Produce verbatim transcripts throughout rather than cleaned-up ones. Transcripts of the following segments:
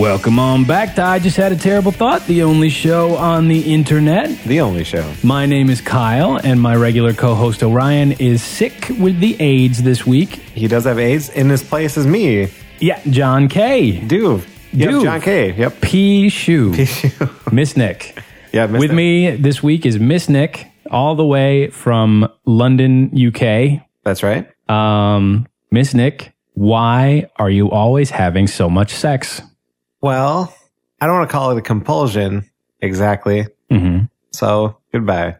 Welcome on back to I Just Had a Terrible Thought, the only show on the internet. The only show. My name is Kyle, and my regular co-host Orion is sick with the AIDS this week. He does have AIDS. In his place is me. Yeah, John K. Dude. Yep, Dude. John K. Yep. P. Shoe. P. Shoe. Miss Nick. Yeah, Miss With Nick. me this week is Miss Nick, all the way from London, U K. That's right. Um, Miss Nick, why are you always having so much sex? Well, I don't want to call it a compulsion exactly. Mm-hmm. So, goodbye.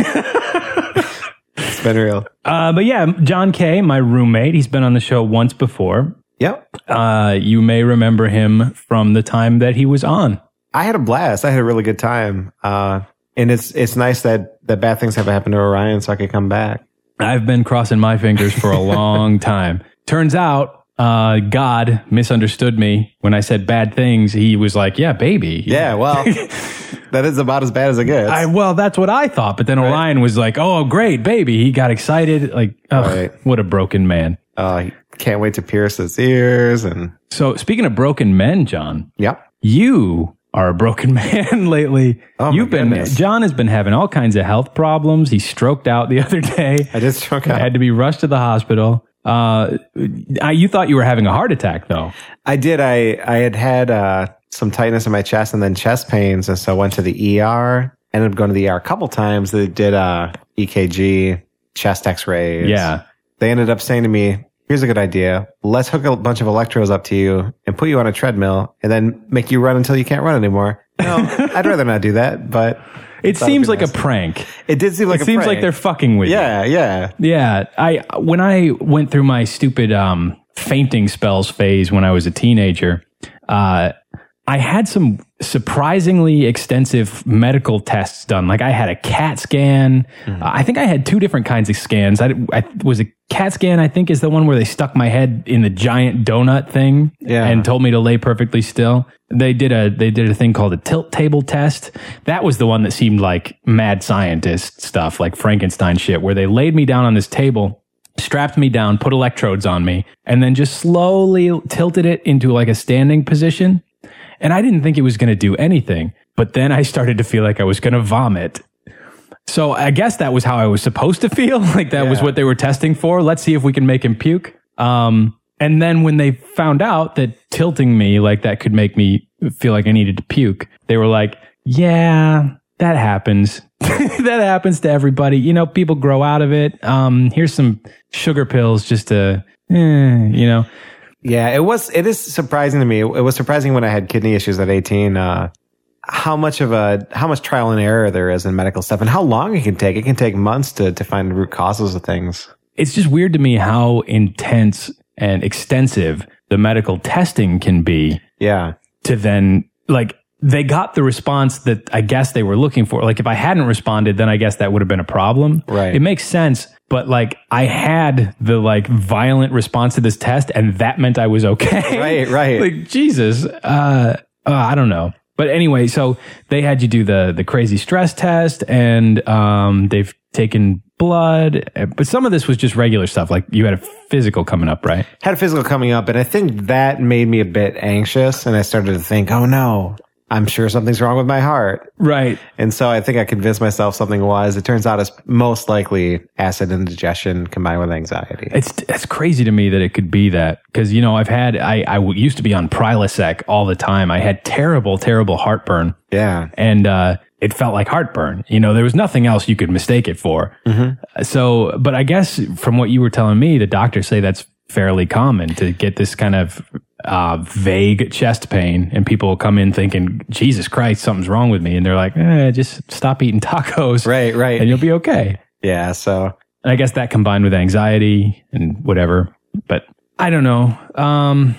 It's been real. Uh, but yeah, John K., my roommate, he's been on the show once before. Yep. Uh, you may remember him from the time that he was on. I had a blast. I had a really good time. Uh, and it's it's nice that, that bad things have happened to Orion so I could come back. I've been crossing my fingers for a long time. Turns out, uh, God misunderstood me when I said bad things. He was like, yeah, baby. Yeah, well, that is about as bad as it gets. I, well, that's what I thought. But then Right. Orion was like, oh, great, baby. He got excited. Like, ugh, Right. what a broken man. uh, can't wait to pierce his ears. And So speaking of broken men, John, yep. you are a broken man lately. Oh, my You've been goodness. John has been having all kinds of health problems. He stroked out the other day. I just struck I out. had to be rushed to the hospital. Uh, I, you thought you were having a heart attack, though. I did. I, I had had uh, some tightness in my chest and then chest pains. And so I went to the E R. Ended up going to the E R a couple times. They did uh, E K G, chest x-rays. Yeah. They ended up saying to me, here's a good idea. Let's hook a bunch of electrodes up to you and put you on a treadmill and then make you run until you can't run anymore. No, I'd rather not do that, but It thought it'd seems be like nice. a prank. It did seem like It a seems prank. like they're fucking with you. Yeah, yeah. Yeah, I when I went through my stupid um, fainting spells phase when I was a teenager, uh, I had some surprisingly extensive medical tests done. Like I had a CAT scan. Mm-hmm. Uh, I think I had two different kinds of scans. I, I was a CAT scan. I think is the one where they stuck my head in the giant donut thing Yeah. and told me to lay perfectly still. They did a they did a thing called a tilt table test. That was the one that seemed like mad scientist stuff, like Frankenstein shit, where they laid me down on this table, strapped me down, put electrodes on me, and then just slowly tilted it into like a standing position. And I didn't think it was going to do anything, but then I started to feel like I was going to vomit. So I guess that was how I was supposed to feel. Like that was Yeah. what they were testing for. Let's see if we can make him puke. Um, and then when they found out that tilting me like that could make me feel like I needed to puke, they were like, yeah, that happens. That happens to everybody. You know, people grow out of it. Um, here's some sugar pills just to, eh, you know. Yeah, it was. It is surprising to me. It was surprising when I had kidney issues at eighteen. Uh, how much of a how much trial and error there is in medical stuff, and how long it can take. It can take months to to find root causes of things. It's just weird to me how intense and extensive the medical testing can be Yeah, to then, like, they got the response that I guess they were looking for. Like, if I hadn't responded, then I guess that would have been a problem. Right. It makes sense. But, like, I had the, like, violent response to this test, and that meant I was okay. Right, right. Like, Jesus. Uh, uh, I don't know. But anyway, so they had you do the the crazy stress test, and um, they've taken blood. But some of this was just regular stuff. Like, you had a physical coming up, right? had a physical coming up, and I think that made me a bit anxious. And I started to think, oh no, I'm sure something's wrong with my heart. Right. And so I think I convinced myself something was. It turns out it's most likely acid indigestion combined with anxiety. It's that's crazy to me that it could be that, because you know I've had I I w- used to be on Prilosec all the time. I had terrible terrible heartburn, Yeah. and uh, it felt like heartburn. You know, there was nothing else you could mistake it for. Mm-hmm. So, but I guess from what you were telling me, the doctors say that's fairly common to get this kind of uh, vague chest pain, and people will come in thinking, Jesus Christ, something's wrong with me, and they're like, eh, just stop eating tacos, Right, right. and you'll be okay. Yeah, so And I guess that combined with anxiety and whatever, but I don't know. Um,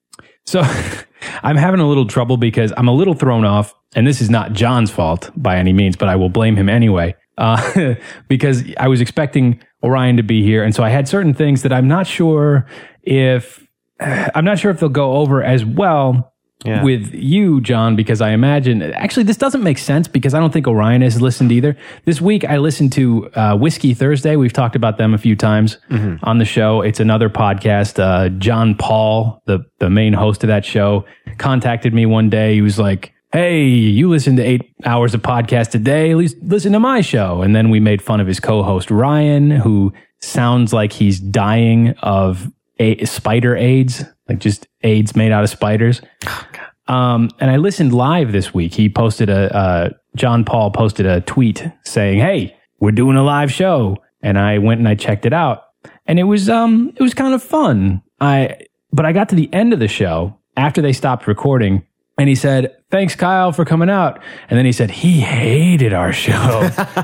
so I'm having a little trouble because I'm a little thrown off, and this is not John's fault by any means, but I will blame him anyway, uh, because I was expecting Orion to be here. And so I had certain things that I'm not sure if, I'm not sure if they'll go over as well Yeah. with you, John, because I imagine, actually, this doesn't make sense because I don't think Orion has listened either. This week, I listened to uh, Whiskey Thursday. We've talked about them a few times mm-hmm. on the show. It's another podcast. Uh, John Paul, the, the main host of that show, contacted me one day. He was like, hey, you listen to eight hours of podcast a day, at least listen to my show. And then we made fun of his co-host, Ryan, who sounds like he's dying of a- spider AIDS, like just AIDS made out of spiders. Oh, um, and I listened live this week. He posted a, uh, John Paul posted a tweet saying, hey, we're doing a live show. And I went and I checked it out. And it was, um, it was kind of fun. I, but I got to the end of the show after they stopped recording. And he said, thanks, Kyle, for coming out. And then he said, he hated our show,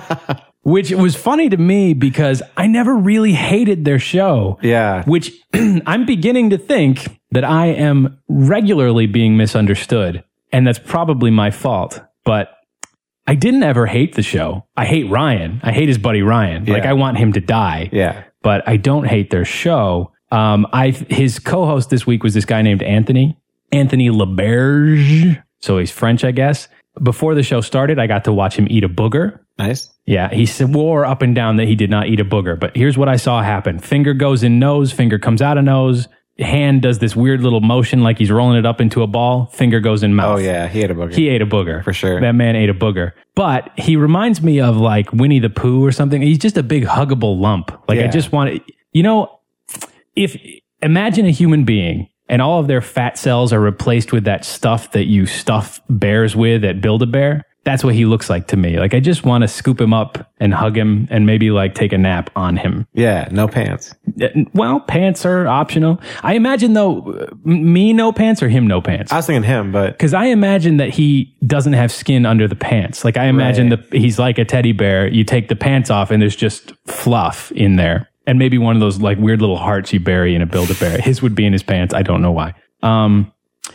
which was funny to me because I never really hated their show. Yeah. Which I'm beginning to think that I am regularly being misunderstood. And that's probably my fault. But I didn't ever hate the show. I hate Ryan. I hate his buddy Ryan. Yeah. Like, I want him to die. Yeah. But I don't hate their show. Um, I his co-host this week was this guy named Anthony. Anthony LeBerge. So he's French, I guess. Before the show started, I got to watch him eat a booger. Nice. Yeah, he swore up and down that he did not eat a booger. But here's what I saw happen. Finger goes in nose, finger comes out of nose. Hand does this weird little motion like he's rolling it up into a ball. Finger goes in mouth. Oh, yeah. He ate a booger. He ate a booger. For sure. That man ate a booger. But he reminds me of like Winnie the Pooh or something. He's just a big huggable lump. Like, Yeah. I just want to, you know, if imagine a human being and all of their fat cells are replaced with that stuff that you stuff bears with at Build-A-Bear. That's what he looks like to me. Like, I just want to scoop him up and hug him and maybe like take a nap on him. Yeah, no pants. Well, pants are optional. I imagine though, me no pants or him no pants. I was thinking him, but Because I imagine that he doesn't have skin under the pants. Like, I imagine Right. that he's like a teddy bear. You take the pants off and there's just fluff in there. And maybe one of those like weird little hearts you bury in a Build-A-Bear. His would be in his pants. I don't know why. Um,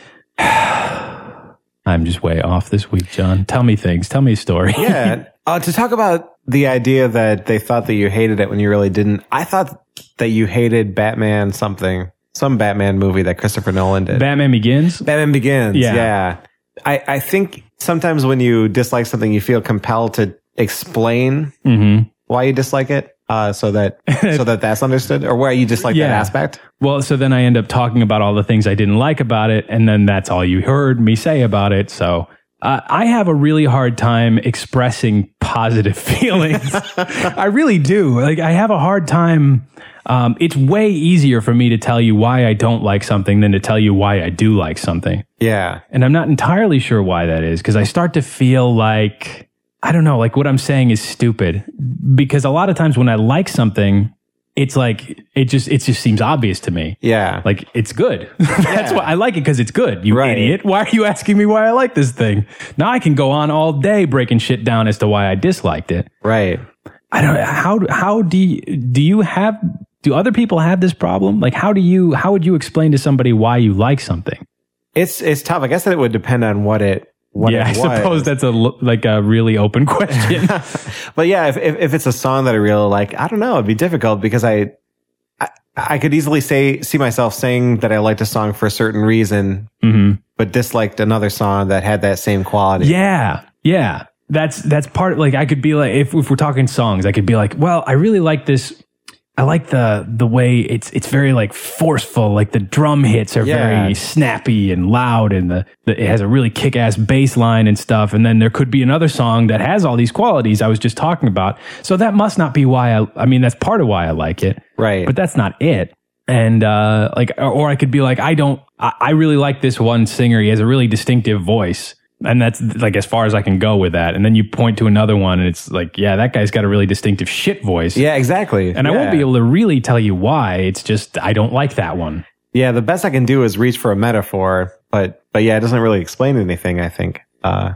I'm just way off this week, John. Tell me things. Tell me a story. yeah. Uh, to talk about the idea that they thought that you hated it when you really didn't. I thought that you hated Batman something, some Batman movie that Christopher Nolan did. Batman Begins? Batman Begins. Yeah. Yeah. I, I think sometimes when you dislike something, you feel compelled to explain Mm-hmm. why you dislike it. Uh, so that so that that's understood, or why you dislike Yeah. that aspect. Well, so then I end up talking about all the things I didn't like about it, and then that's all you heard me say about it. So uh, I have a really hard time expressing positive feelings. I really do. Like, I have a hard time. Um, it's way easier for me to tell you why I don't like something than to tell you why I do like something. Yeah. And I'm not entirely sure why that is, because I start to feel like, I don't know, like what I'm saying is stupid. Because a lot of times when I like something, it's like, it just, it just seems obvious to me. Yeah. Like, it's good. That's Yeah. why I like it, because it's good. You Right. idiot. Why are you asking me why I like this thing? Now I can go on all day breaking shit down as to why I disliked it. Right. I don't, how, how do you, do you have, do other people have this problem? Like, how do you, how would you explain to somebody why you like something? It's it's tough. I guess that it would depend on what it what yeah, it I was. suppose that's a, l- like a really open question. But yeah, if, if if it's a song that I really like, I don't know, it'd be difficult because I, I I could easily say see myself saying that I liked a song for a certain reason, Mm-hmm. but disliked another song that had that same quality. Yeah, yeah. That's that's part. Like, I could be like, if, if we're talking songs, I could be like, well, I really like this. I like the the way it's it's very like forceful. Like, the drum hits are Yeah. very snappy and loud, and the, the it has a really kick ass bass line and stuff. And then there could be another song that has all these qualities I was just talking about. So that must not be why I. I mean, that's part of why I like it. Right. But that's not it. And uh, like, or, or I could be like, I don't. I, I really like this one singer. He has a really distinctive voice. And that's like as far as I can go with that. And then you point to another one and it's like, yeah, that guy's got a really distinctive shit voice. Yeah, exactly. And I Yeah. won't be able to really tell you why. It's just, I don't like that one. Yeah, the best I can do is reach for a metaphor, but but yeah, it doesn't really explain anything, I think. Uh,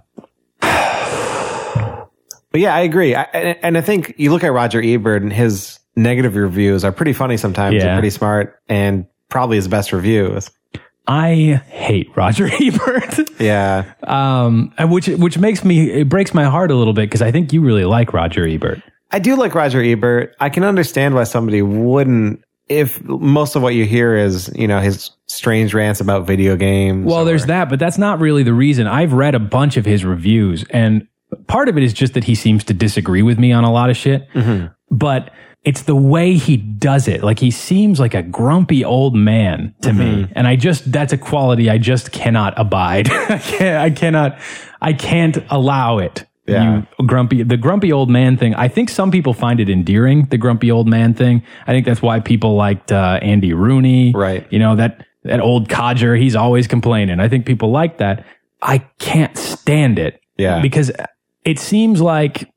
but yeah, I agree. I, and, and I think you look at Roger Ebert and his negative reviews are pretty funny sometimes, Yeah. and pretty smart, and probably his best reviews. I hate Roger Ebert. Yeah. um, and which, which makes me, it breaks my heart a little bit because I think you really like Roger Ebert. I do like Roger Ebert. I can understand why somebody wouldn't if most of what you hear is, you know, his strange rants about video games. Well, or, there's that, but that's not really the reason. I've read a bunch of his reviews, and part of it is just that he seems to disagree with me on a lot of shit. Mm-hmm. But it's the way he does it. Like, he seems like a grumpy old man to mm-hmm. me. And I just, that's a quality I just cannot abide. I can't, I cannot, I can't allow it. Yeah. You grumpy, the grumpy old man thing. I think some people find it endearing, the grumpy old man thing. I think that's why people liked uh, Andy Rooney. Right. You know, that, that old codger, he's always complaining. I think people like that. I can't stand it. Yeah. Because it seems like,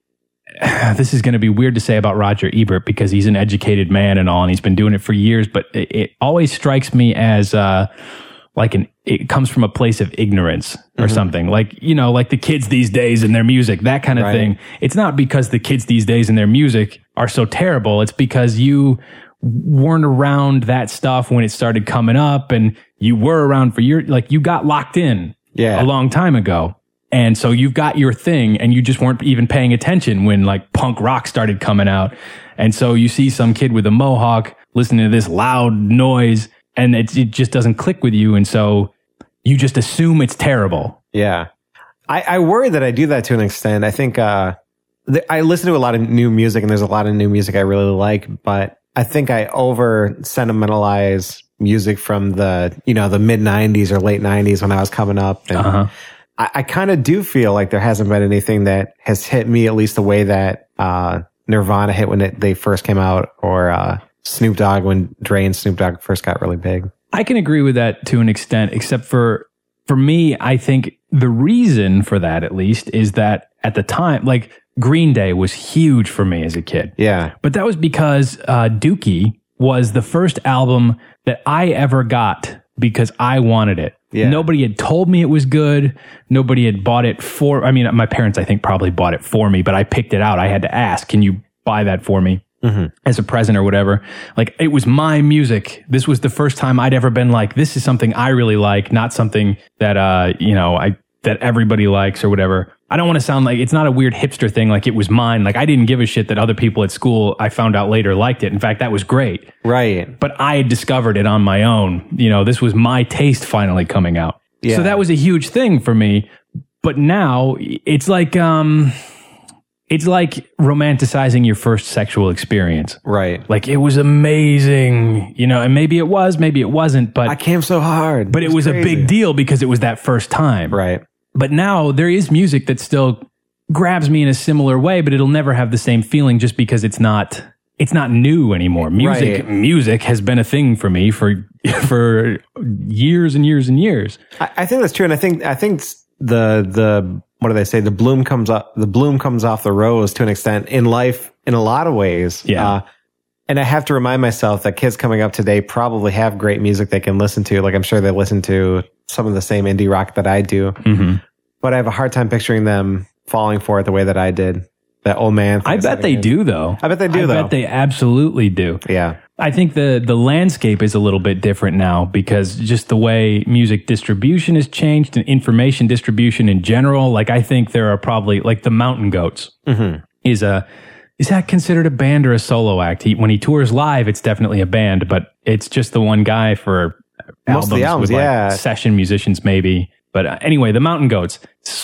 this is going to be weird to say about Roger Ebert because he's an educated man and all, and he's been doing it for years, but it, it always strikes me as uh, like an, it comes from a place of ignorance or mm-hmm. something. Like, you know, like the kids these days and their music, that kind of right. thing. It's not because the kids these days and their music are so terrible. It's because you weren't around that stuff when it started coming up, and you were around for years. Like, you got locked in yeah. a long time ago. And so you've got your thing, and you just weren't even paying attention when like punk rock started coming out. And so you see some kid with a mohawk listening to this loud noise, and it, it just doesn't click with you. And so you just assume it's terrible. Yeah. I, I worry that I do that to an extent. I think uh, th- I listen to a lot of new music, and there's a lot of new music I really like, but I think I over sentimentalize music from the, you know, the mid nineties or late nineties when I was coming up. And uh-huh. I, I kind of do feel like there hasn't been anything that has hit me at least the way that uh, Nirvana hit when it, they first came out, or uh, Snoop Dogg when Dre and Snoop Dogg first got really big. I can agree with that to an extent, except for, for me, I think the reason for that, at least, is that at the time, like, Green Day was huge for me as a kid. Yeah. But that was because uh, Dookie was the first album that I ever got because I wanted it. Yeah. Nobody had told me it was good. Nobody had bought it for, I mean, my parents, I think, probably bought it for me, but I picked it out. I had to ask, can you buy that for me mm-hmm. as a present or whatever? Like, it was my music. This was the first time I'd ever been like, this is something I really like, not something that, uh, you know, I, that everybody likes or whatever. I don't want to sound like, it's not a weird hipster thing. Like, it was mine. Like, I didn't give a shit that other people at school, I found out later, liked it. In fact, that was great. Right. But I had discovered it on my own. You know, this was my taste finally coming out. Yeah. So that was a huge thing for me. But now it's like, um, it's like romanticizing your first sexual experience. Right. Like, it was amazing, you know, and maybe it was, maybe it wasn't, but I came so hard. But it was, it was a big deal because it was that first time. Right. But now there is music that still grabs me in a similar way, but it'll never have the same feeling just because it's not it's not new anymore. Music right. music has been a thing for me for for years and years and years. I, I think that's true, and I think I think the the what do they say? The bloom comes up the bloom comes off the rose to an extent in life in a lot of ways. Yeah. Uh, and I have to remind myself that kids coming up today probably have great music they can listen to. Like, I'm sure they listen to some of the same indie rock that I do. Mm-hmm. But I have a hard time picturing them falling for it the way that I did. That old man. I bet they do, though. I bet they do, I though. I bet they absolutely do. Yeah. I think the, the landscape is a little bit different now because just the way music distribution has changed and information distribution in general. Like, I think there are probably, like, the Mountain Goats mm-hmm. is a... Is that considered a band or a solo act? He, when he tours live, it's definitely a band, but it's just the one guy for Most albums, of the albums with like yeah. session musicians, maybe. But uh, anyway, the Mountain Goats,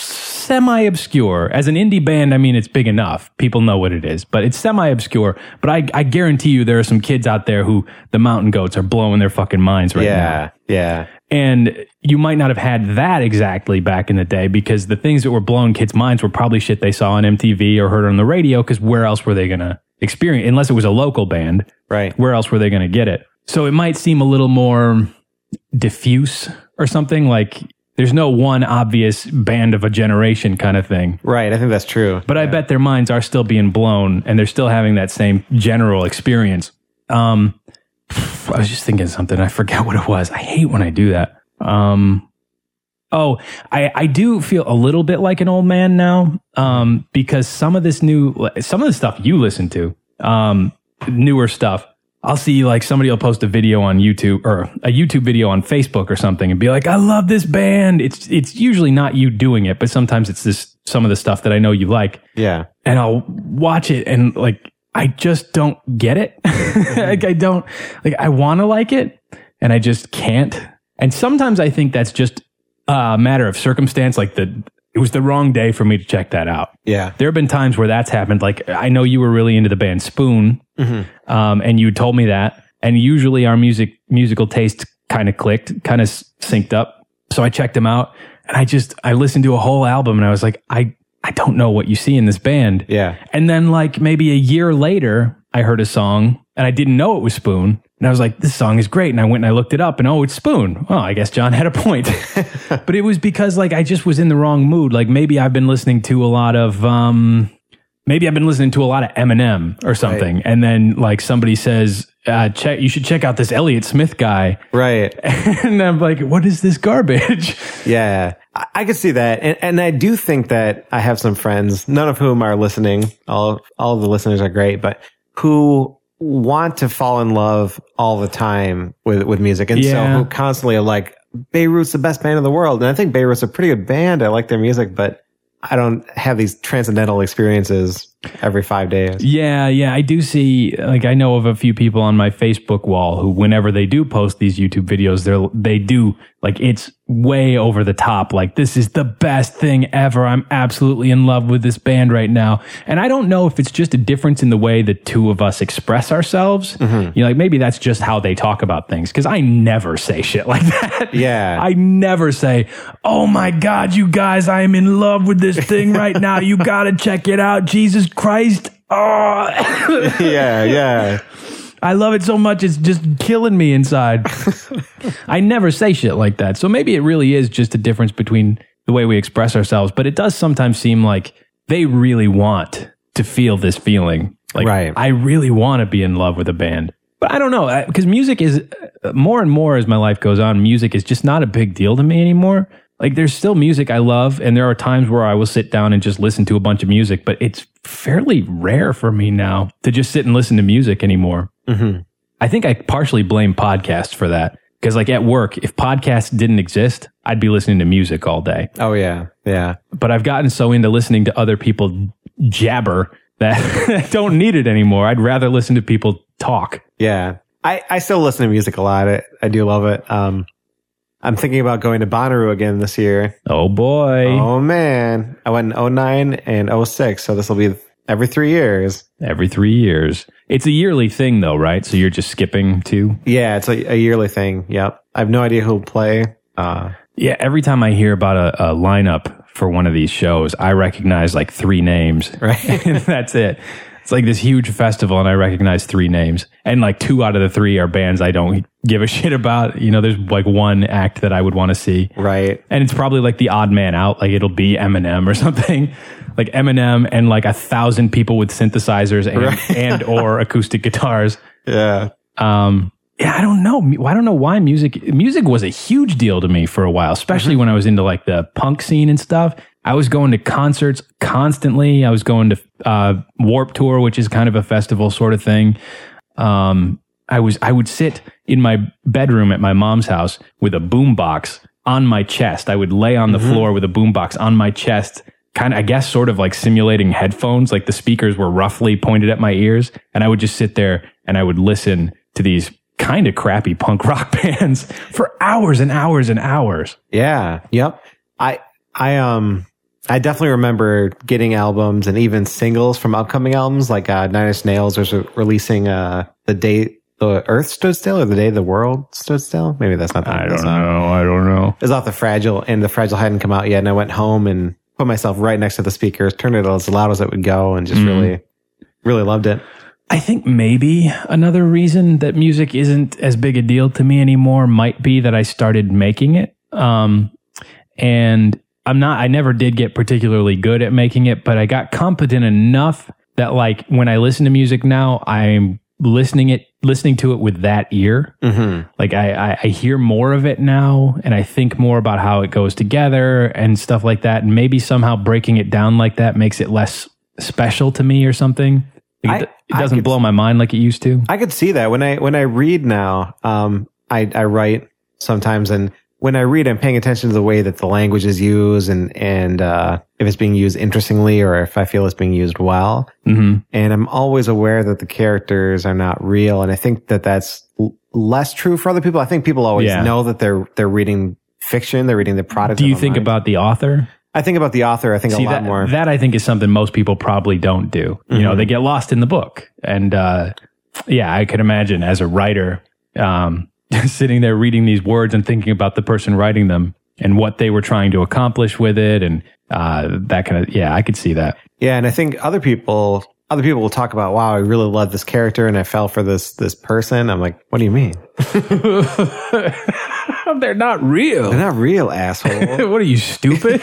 semi-obscure. As an indie band, I mean, it's big enough. People know what it is, but it's semi-obscure. But I, I guarantee you there are some kids out there who the Mountain Goats are blowing their fucking minds right yeah, now. Yeah, yeah. And you might not have had that exactly back in the day because the things that were blowing kids' minds were probably shit they saw on M T V or heard on the radio, because where else were they going to experience, unless it was a local band, right? Where else were they going to get it? So it might seem a little more diffuse or something, like there's no one obvious band of a generation kind of thing. Right, I think that's true. But yeah. I bet their minds are still being blown and they're still having that same general experience. Um, I was just thinking something. I forgot what it was. I hate when I do that. Um, oh, I, I do feel a little bit like an old man now, um, because some of this new, some of the stuff you listen to, um, newer stuff, I'll see like somebody will post a video on YouTube or a YouTube video on Facebook or something and be like, I love this band. It's, it's usually not you doing it, but sometimes it's this, some of the stuff that I know you like. Yeah. And I'll watch it and like, I just don't get it. Like I don't, like I want to like it and I just can't. And sometimes I think that's just a matter of circumstance. Like the, it was the wrong day for me to check that out. Yeah. There have been times where that's happened. Like I know you were really into the band Spoon, mm-hmm. um, and you told me that. And usually our music, musical tastes kind of clicked, kind of synced up. So I checked them out and I just, I listened to a whole album and I was like, I, I don't know what you see in this band. Yeah. And then like maybe a year later, I heard a song and I didn't know it was Spoon. And I was like, this song is great. And I went and I looked it up and oh, it's Spoon. Well, I guess John had a point. But it was because like I just was in the wrong mood. Like maybe I've been listening to a lot of, um, maybe I've been listening to a lot of Eminem or something. Right. And then like somebody says, uh, check, you should check out this Elliott Smith guy. Right. And I'm like, what is this garbage? Yeah. I, I could see that. And, and I do think that I have some friends, none of whom are listening. All, all of the listeners are great, but who want to fall in love all the time with, with music. And Yeah. so who constantly are like, Beirut's the best band in the world. And I think Beirut's a pretty good band. I like their music, but I don't have these transcendental experiences every five days. Yeah, yeah. I do see, like, I know of a few people on my Facebook wall who, whenever they do post these YouTube videos, they're, they do, like, it's way over the top. Like, this is the best thing ever. I'm absolutely in love with this band right now. And I don't know if it's just a difference in the way the two of us express ourselves. Mm-hmm. You know, like, maybe that's just how they talk about things. Cause I never say shit like that. Yeah. I never say, oh my God, you guys, I am in love with this thing right now. You gotta check it out. Jesus Christ. Oh, yeah, yeah. I love it so much. It's just killing me inside. I never say shit like that. So maybe it really is just a difference between the way we express ourselves. But it does sometimes seem like they really want to feel this feeling. Like, right. I really want to be in love with a band. But I don't know, because music is, more and more as my life goes on, music is just not a big deal to me anymore. Like, there's still music I love, and there are times where I will sit down and just listen to a bunch of music, but it's fairly rare for me now to just sit and listen to music anymore. Mm-hmm. I think I partially blame podcasts for that, because like at work, if podcasts didn't exist, I'd be listening to music all day. Oh, yeah, yeah. But I've gotten so into listening to other people jabber that I don't need it anymore. I'd rather listen to people talk. Yeah. I, I still listen to music a lot. I, I do love it. Um, I'm thinking about going to Bonnaroo again this year. Oh, boy. Oh, man. I went in oh nine and oh six, so this will be every three years. Every three years. It's a yearly thing, though, right? So you're just skipping two? Yeah, it's a, a yearly thing. Yep. I have no idea who'll play. Uh, yeah, every time I hear about a, a lineup for one of these shows, I recognize like three names. Right. That's it. It's like this huge festival, and I recognize three names. And like two out of the three are bands I don't give a shit about. You know, there's like one act that I would want to see. Right. And it's probably like the odd man out. Like it'll be Eminem or something. Like Eminem and like a thousand people with synthesizers and, right. and or acoustic guitars. Yeah. Um, yeah, I don't know. I don't know why music, music was a huge deal to me for a while, especially mm-hmm. when I was into like the punk scene and stuff. I was going to concerts constantly. I was going to uh, Warped Tour, which is kind of a festival sort of thing. Um, I was I would sit in my bedroom at my mom's house with a boombox on my chest. I would lay on the mm-hmm. floor with a boombox on my chest, kind of, I guess, sort of like simulating headphones. Like the speakers were roughly pointed at my ears, and I would just sit there and I would listen to these kind of crappy punk rock bands for hours and hours and hours. Yeah. Yep. I I um. I definitely remember getting albums and even singles from upcoming albums, like uh, Nine Inch Nails was re- releasing uh, The Day the Earth Stood Still or The Day the World Stood Still. Maybe that's not the I don't song. know. I don't know. It was off The Fragile, and The Fragile hadn't come out yet, and I went home and put myself right next to the speakers, turned it as loud as it would go, and just mm. really, really loved it. I think maybe another reason that music isn't as big a deal to me anymore might be that I started making it. Um, and I'm not, I never did get particularly good at making it, but I got competent enough that like when I listen to music now, I'm listening it, listening to it with that ear. Mm-hmm. Like I, I, I hear more of it now, and I think more about how it goes together and stuff like that. And maybe somehow breaking it down like that makes it less special to me or something. Like I, it, it doesn't blow my mind like it used to. I could see that when I, when I read now, um, I, I write sometimes, and when I read, I'm paying attention to the way that the language is used and, and, uh, if it's being used interestingly or if I feel it's being used well. Mm-hmm. And I'm always aware that the characters are not real. And I think that that's l- less true for other people. I think people always Yeah. know that they're, they're reading fiction. They're reading the product. Do you of a think mind. about the author? I think about the author. I think See, a lot that, more. that I think is something most people probably don't do. You know, Mhm. they get lost in the book. And, uh, yeah, I could imagine as a writer, um, sitting there reading these words and thinking about the person writing them and what they were trying to accomplish with it. And, uh, that kind of, yeah, I could see that. Yeah, and I think other people, other people will talk about, wow, I really love this character and I fell for this this person. I'm like, what do you mean? They're not real. They're not real, asshole. What are you, stupid?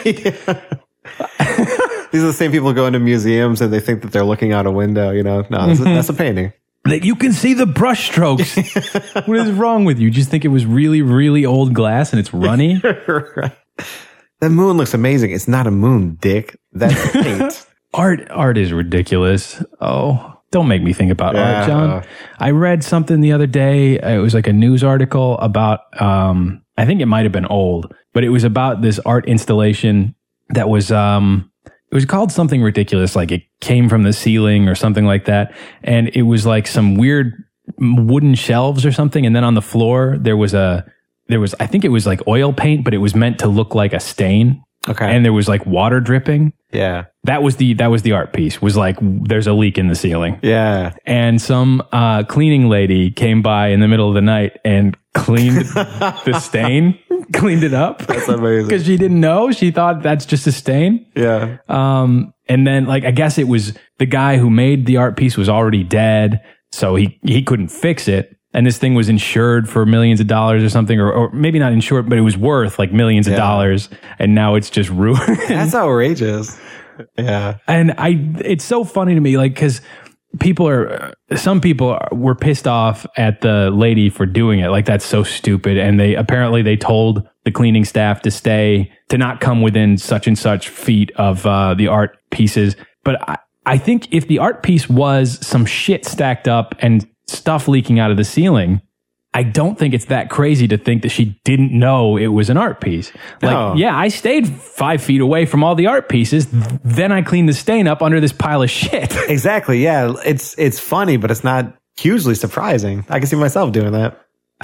These are the same people who go into museums and they think that they're looking out a window. You know, no, that's, a, that's a painting. That you can see the brush strokes. What is wrong with you? You just think it was really, really old glass and it's runny? Right. The moon looks amazing. It's not a moon, dick. That's paint. Art, art is ridiculous. Oh, don't make me think about Yeah. art, John. I read something the other day. It was like a news article about, um, I think it might have been old, but it was about this art installation that was, um, it was called something ridiculous, like it came from the ceiling or something like that. And it was like some weird wooden shelves or something. And then on the floor, there was a, there was, I think it was like oil paint, but it was meant to look like a stain. Okay. And there was like water dripping. Yeah. That was the, that was the art piece, was like, there's a leak in the ceiling. Yeah. And some, uh, cleaning lady came by in the middle of the night and cleaned the stain, cleaned it up. That's amazing. Because she didn't know. She thought that's just a stain. Yeah. Um, and then like, I guess it was the guy who made the art piece was already dead. So he, he couldn't fix it. And this thing was insured for millions of dollars or something, or, or maybe not insured, but it was worth like millions Yeah. of dollars. And now it's just ruined. That's outrageous. Yeah. And I, it's so funny to me, like, cause people are, some people are, were pissed off at the lady for doing it. Like, that's so stupid. And they, apparently they told the cleaning staff to stay, to not come within such and such feet of, uh, the art pieces. But I, I think if the art piece was some shit stacked up and stuff leaking out of the ceiling, I don't think it's that crazy to think that she didn't know it was an art piece. Like, No. yeah, I stayed five feet away from all the art pieces. Then I cleaned the stain up under this pile of shit. Exactly. Yeah. It's, it's funny, but it's not hugely surprising. I can see myself doing that.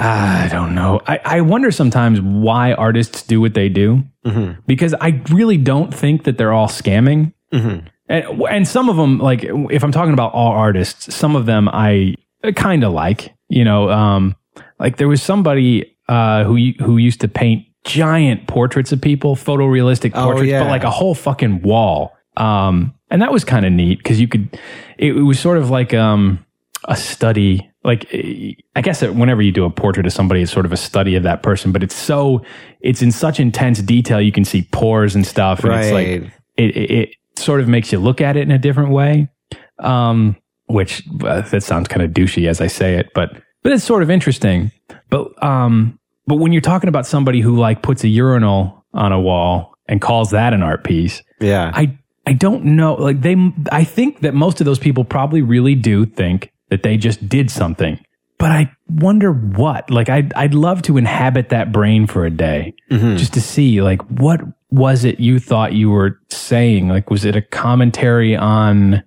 I don't know. I, I wonder sometimes why artists do what they do. Mm-hmm. Because I really don't think that they're all scamming. Mm-hmm. And, and some of them, like, if I'm talking about all artists, some of them I kind of like, you know, um, like there was somebody uh, who who used to paint giant portraits of people, photorealistic Oh, portraits, yeah. but like a whole fucking wall. Um, and that was kind of neat because you could, it, it was sort of like um, a study. Like, I guess that whenever you do a portrait of somebody, it's sort of a study of that person, but it's so, it's in such intense detail. You can see pores and stuff. And it's Right. like, it, it, it sort of makes you look at it in a different way. Um, which uh, that sounds kind of douchey as I say it, but but it's sort of interesting. But um, but when you're talking about somebody who like puts a urinal on a wall and calls that an art piece, Yeah. I I don't know. Like they, I think that most of those people probably really do think that they just did something. But I wonder what. Like I'd I'd love to inhabit that brain for a day, Mm-hmm. just to see like what was it you thought you were saying? Like was it a commentary on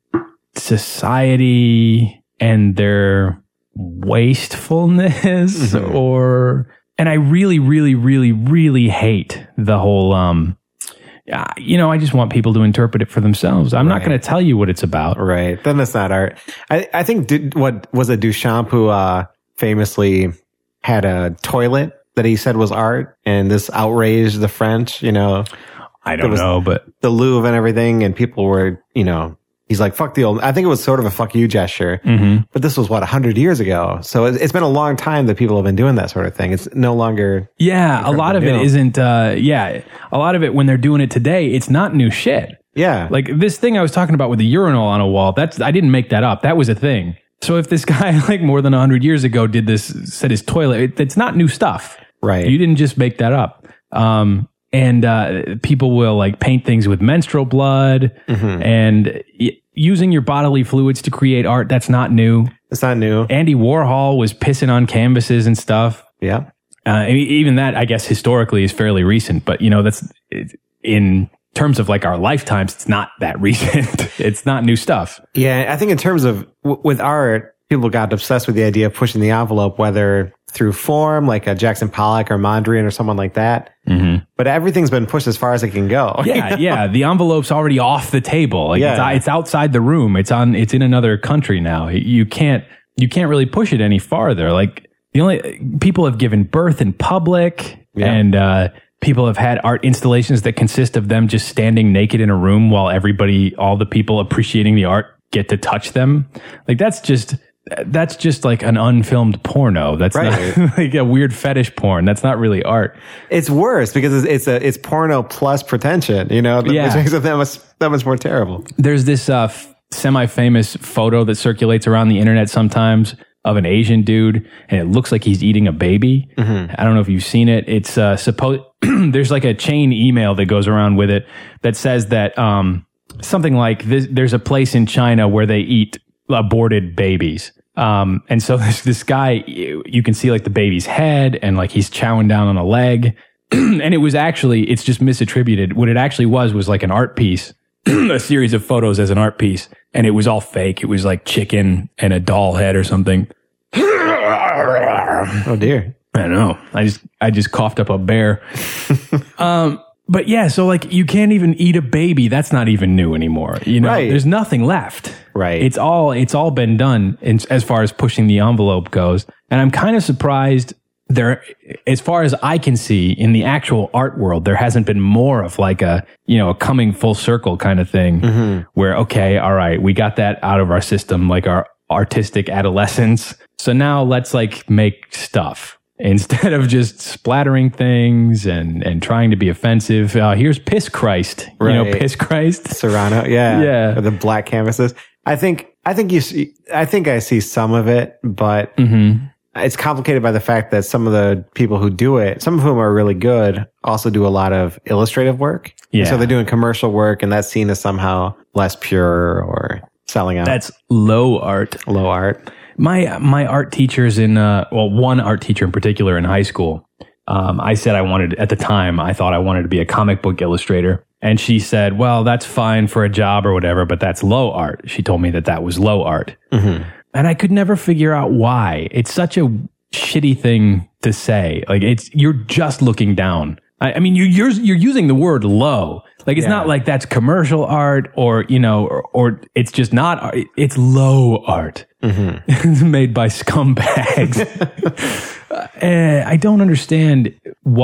society and their wastefulness, Mhm. or? And I really, really, really, really hate the whole. Um, uh, you know, I just want people to interpret it for themselves. I'm not Right. going to tell you what it's about. Right. Then it's not art. I, I think, did, what was it, Duchamp who uh, famously had a toilet that he said was art, and this outraged the French, you know, I There don't was- know, but the Louvre and everything, and people were, you know, he's like, fuck the old, I think it was sort of a fuck you gesture, mhm. but this was what, a hundred years ago. So it, it's been a long time that people have been doing that sort of thing. It's no longer, yeah, a lot of it new. isn't. Uh, yeah, a lot of it when they're doing it today, it's not new shit. yeah. Like this thing I was talking about with the urinal on a wall, that's, I didn't make that up. That was a thing. So if this guy like more than a hundred years ago did this, said his toilet, it, it's not new stuff. Right. You didn't just make that up. Um, and, uh, people will like paint things with menstrual blood Mhm. and y- using your bodily fluids to create art. That's not new. It's not new. Andy Warhol was pissing on canvases and stuff. Yeah. Uh, and even that, I guess, historically is fairly recent. But, you know, that's in terms of like our lifetimes, it's not that recent. It's not new stuff. Yeah, I think in terms of w- with art, people got obsessed with the idea of pushing the envelope, whether through form, like a Jackson Pollock or Mondrian or someone like that. Mm-hmm. But everything's been pushed as far as it can go. Yeah, yeah. The envelope's already off the table. Like Yeah. it's, it's outside the room. It's on. It's in another country now. You can't. You can't really push it any farther. Like the only people have given birth in public, Yeah. and uh, people have had art installations that consist of them just standing naked in a room while everybody, all the people appreciating the art, get to touch them. Like that's just. That's just like an unfilmed porno. That's Right. not like a weird fetish porn. That's not really art. It's worse because it's, it's a it's porno plus pretension, you know, Yeah. which makes it that much that much more terrible. There's this uh, f- semi-famous photo that circulates around the internet sometimes of an Asian dude, and it looks like he's eating a baby. Mm-hmm. I don't know if you've seen it. It's uh, supposed there's like a chain email that goes around with it that says that um, something like this, there's a place in China where they eat aborted babies. Um, and so this, this guy, you, you can see like the baby's head and like he's chowing down on a leg. And it was actually, it's just misattributed. What it actually was, was like an art piece, a series of photos as an art piece. And it was all fake. It was like chicken and a doll head or something. Oh dear. I don't know. I just, I just coughed up a bear. um, But yeah, so like you can't even eat a baby. That's not even new anymore. You know, Right. there's nothing left. Right. It's all it's all been done in, as far as pushing the envelope goes. And I'm kind of surprised there, as far as I can see in the actual art world, there hasn't been more of like a, you know, a coming full circle kind of thing Mm-hmm. where, okay, all right, we got that out of our system, like our artistic adolescence. So now let's like make stuff. Instead of just splattering things and, and trying to be offensive, uh, here's Piss Christ. You know, Right. Piss Christ. Serrano, yeah, Yeah. or the black canvases. I think, I think you see, I think I see some of it, but Mm-hmm. it's complicated by the fact that some of the people who do it, some of whom are really good, also do a lot of illustrative work. Yeah. So they're doing commercial work, and that's seen as somehow less pure or selling out. That's low art. low art. My my art teachers in uh well one art teacher in particular in high school, um, I said I wanted at the time I thought I wanted to be a comic book illustrator, and she said, well, that's fine for a job or whatever, but that's low art. She told me that that was low art, mm-hmm. and I could never figure out why. It's such a shitty thing to say. Like it's you're just looking down. I, I mean you you're you're using the word low. Like it's Yeah. not like that's commercial art or you know or, or it's just not art. It's low art. Mm-hmm. Made by scumbags. uh, I don't understand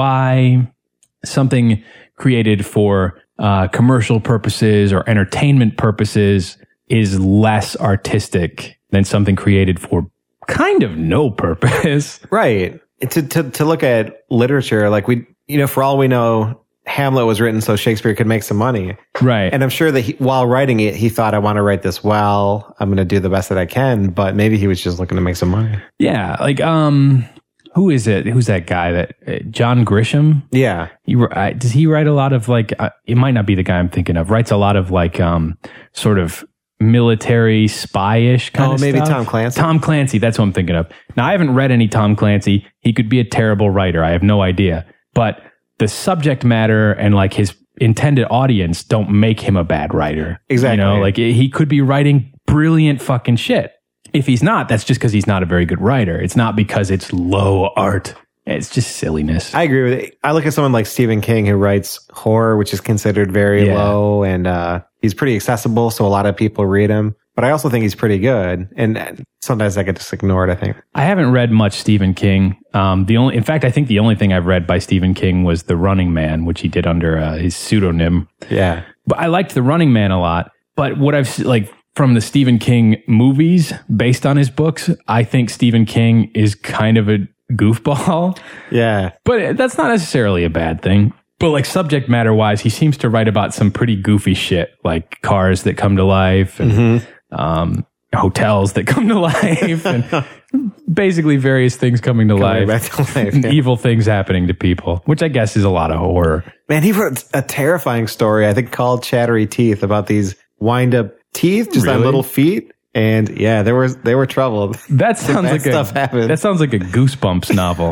why something created for uh, commercial purposes or entertainment purposes is less artistic than something created for kind of no purpose. Right. To, to, to look at literature, like we, you know, for all we know, Hamlet was written so Shakespeare could make some money. Right. And I'm sure that he, while writing it, he thought, I want to write this well. I'm going to do the best that I can. But maybe he was just looking to make some money. Yeah. Like, um, who is it? Who's that guy that uh, John Grisham? Yeah. He, uh, does he write a lot of like, uh, it might not be the guy I'm thinking of, writes a lot of like, um, sort of military spy-ish kind Oh, of maybe stuff. Tom Clancy? Tom Clancy. That's what I'm thinking of. Now, I haven't read any Tom Clancy. He could be a terrible writer. I have no idea. But the subject matter and like his intended audience don't make him a bad writer. Exactly. You know, like he could be writing brilliant fucking shit. If he's not, that's just because he's not a very good writer. It's not because it's low art. It's just silliness. I agree with it. I look at someone like Stephen King who writes horror, which is considered very Yeah. low, and uh, he's pretty accessible, so a lot of people read him. But I also think he's pretty good, and sometimes I get just ignored, I think. I haven't read much Stephen King. Um, the only, in fact, I think the only thing I've read by Stephen King was The Running Man, which he did under uh, his pseudonym. Yeah. But I liked The Running Man a lot. But what I've se- like from the Stephen King movies based on his books, I think Stephen King is kind of a goofball. Yeah. But that's not necessarily a bad thing. But like subject matter wise, he seems to write about some pretty goofy shit, like cars that come to life and Mm-hmm. um, hotels that come to life and basically various things coming to Coming life. back to life, and yeah. evil things happening to people, which I guess is a lot of horror. Man, he wrote a terrifying story, I think called Chattery Teeth, about these wind up teeth just on Really? little feet. And yeah, they were they were troubled. That sounds bad like stuff a happened. that sounds like a Goosebumps novel.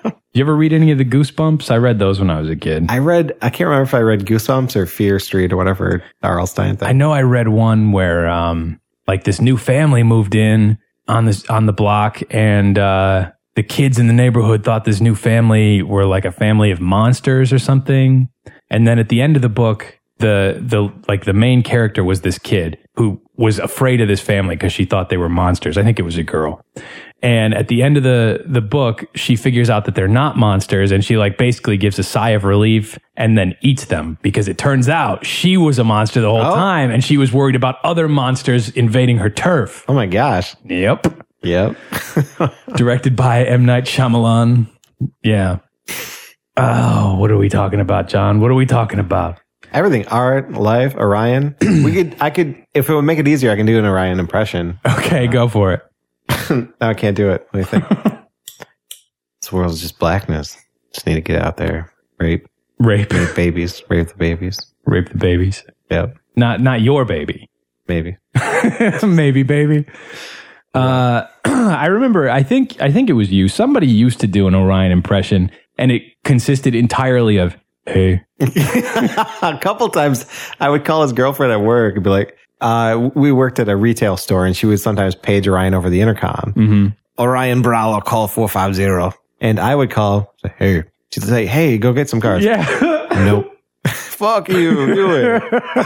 You ever read any of the Goosebumps? I read those when I was a kid. I read, I can't remember if I read Goosebumps or Fear Street or whatever R L. Stine thing. I know I read one where um, like this new family moved in on this on the block, and uh, the kids in the neighborhood thought this new family were like a family of monsters or something. And then at the end of the book, the the like the main character was this kid who was afraid of this family because she thought they were monsters. I think it was a girl. And at the end of the, the book, she figures out that they're not monsters, and she like basically gives a sigh of relief and then eats them, because it turns out she was a monster the whole oh. time, and she was worried about other monsters invading her turf. Oh my gosh. Yep. Yep. Directed by M. Night Shyamalan. Yeah. Oh, what are we talking about, John? What are we talking about? Everything. Art, life, Orion. we could, I could, if it would make it easier, I can do an Orion impression. Okay, go for it. No, I can't do it. What do you think? This world's just blackness. Just need to get out there. Rape. Rape. Rape babies. Rape the babies. Rape the babies. Yep. Not not your baby. Maybe. Maybe, baby. Uh, I remember, I think, I think it was you. Somebody used to do an Orion impression, and it consisted entirely of, hey. A couple times I would call his girlfriend at work and be like, uh, we worked at a retail store, and she would sometimes page Orion over the intercom. Mm-hmm. Orion Brawler, call four five zero. And I would call, say, hey. She'd say, hey, go get some cars. Yeah. Nope. Fuck you, do it.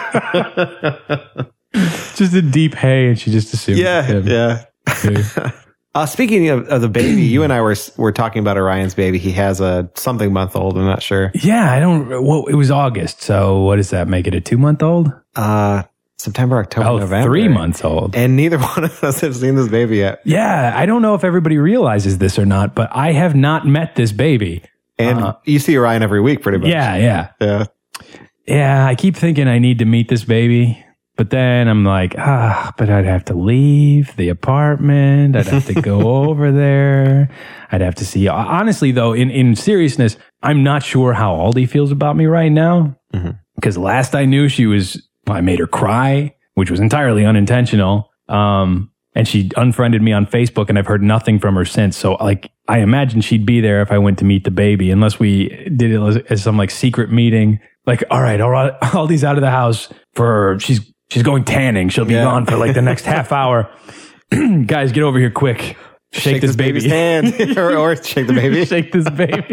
Just a deep hey, and she just assumed. Yeah, him. yeah. Hey. Uh, speaking of, of the baby, you and I were were talking about Orion's baby. He has a something month old. I'm not sure. Yeah, I don't. Well, it was August, so what does that make it? A two month old? Uh, September, October, oh, November. Three months old. And neither one of us have seen this baby yet. Yeah, I don't know if everybody realizes this or not, but I have not met this baby. And uh, you see Orion every week, pretty much. Yeah, yeah, yeah, yeah. I keep thinking I need to meet this baby. But then I'm like, ah, but I'd have to leave the apartment. I'd have to go over there. I'd have to see. Honestly, though, in, in seriousness, I'm not sure how Aldi feels about me right now. Because mm-hmm. last I knew, she was, well, I made her cry, which was entirely unintentional. Um, and she unfriended me on Facebook, and I've heard nothing from her since. So, like, I imagine she'd be there if I went to meet the baby, unless we did it as, as some like secret meeting. Like, all right, all right, Aldi's out of the house for she's. She's going tanning. She'll be yeah. gone for like the next half hour. Guys, get over here quick. Shake, shake this, this baby's baby. hand. or, or shake the baby. Shake this baby.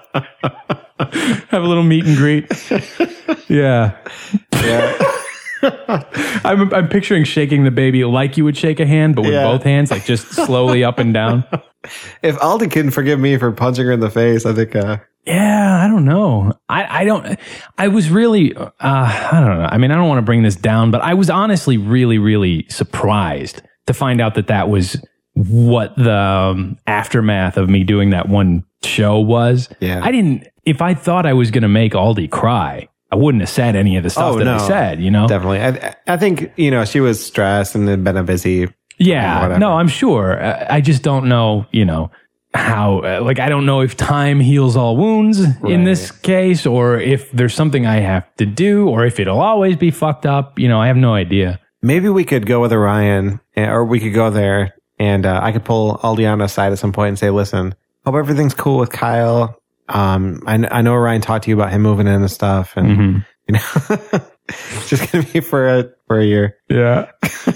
Have a little meet and greet. Yeah. Yeah. I'm, I'm picturing shaking the baby like you would shake a hand, but with yeah. both hands, like just slowly up and down. If Aldi can forgive me for punching her in the face, I think... Uh, Yeah, I don't know. I, I don't, I was really, uh, I don't know. I mean, I don't want to bring this down, but I was honestly really, really surprised to find out that that was what the um, aftermath of me doing that one show was. Yeah. I didn't, if I thought I was going to make Aldi cry, I wouldn't have said any of the stuff oh, that no, I said, you know? Definitely. I, I think, you know, she was stressed and had been a busy. Yeah, no, I'm sure. I, I just don't know, you know. How, uh, like, I don't know if time heals all wounds right. in this case, or if there's something I have to do, or if it'll always be fucked up. You know, I have no idea. Maybe we could go with Orion, or we could go there, and uh, I could pull Aldiana aside at some point and say, listen, hope everything's cool with Kyle. Um, I, I know Orion talked to you about him moving in and stuff, and, mm-hmm. you know, it's just going to be for a, for a year. Yeah.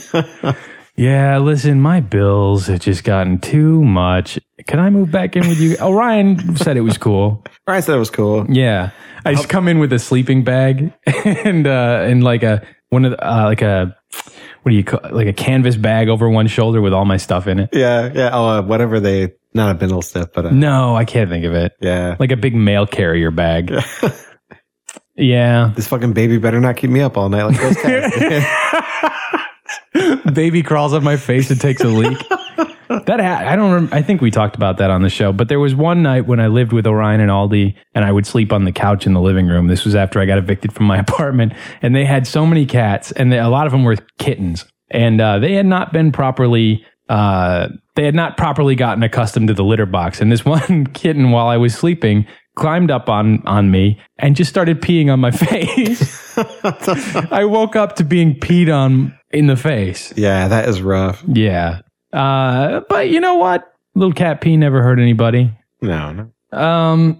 Yeah, listen, my bills have just gotten too much. Can I move back in with you? Oh, Ryan said it was cool. Ryan said it was cool. Yeah. I just come in with a sleeping bag and uh and like a one of the, uh, like a what do you call like a canvas bag over one shoulder with all my stuff in it. Yeah, yeah. Oh, uh, whatever they not a bindle stiff, but a, no, I can't think of it. Yeah, like a big mail carrier bag. Yeah. Yeah. This fucking baby better not keep me up all night like those guys. Baby crawls up my face and takes a leak. That ha- I don't. Rem- I think we talked about that on the show. But there was one night when I lived with Orion and Aldi, and I would sleep on the couch in the living room. This was after I got evicted from my apartment, and they had so many cats, and they, a lot of them were kittens, and uh, they had not been properly. Uh, they had not properly gotten accustomed to the litter box. And this one kitten, while I was sleeping, climbed up on on me and just started peeing on my face. I woke up to being peed on in the face. Yeah, that is rough. Yeah. Uh, but you know what? Little cat pee never hurt anybody. No, no. Um,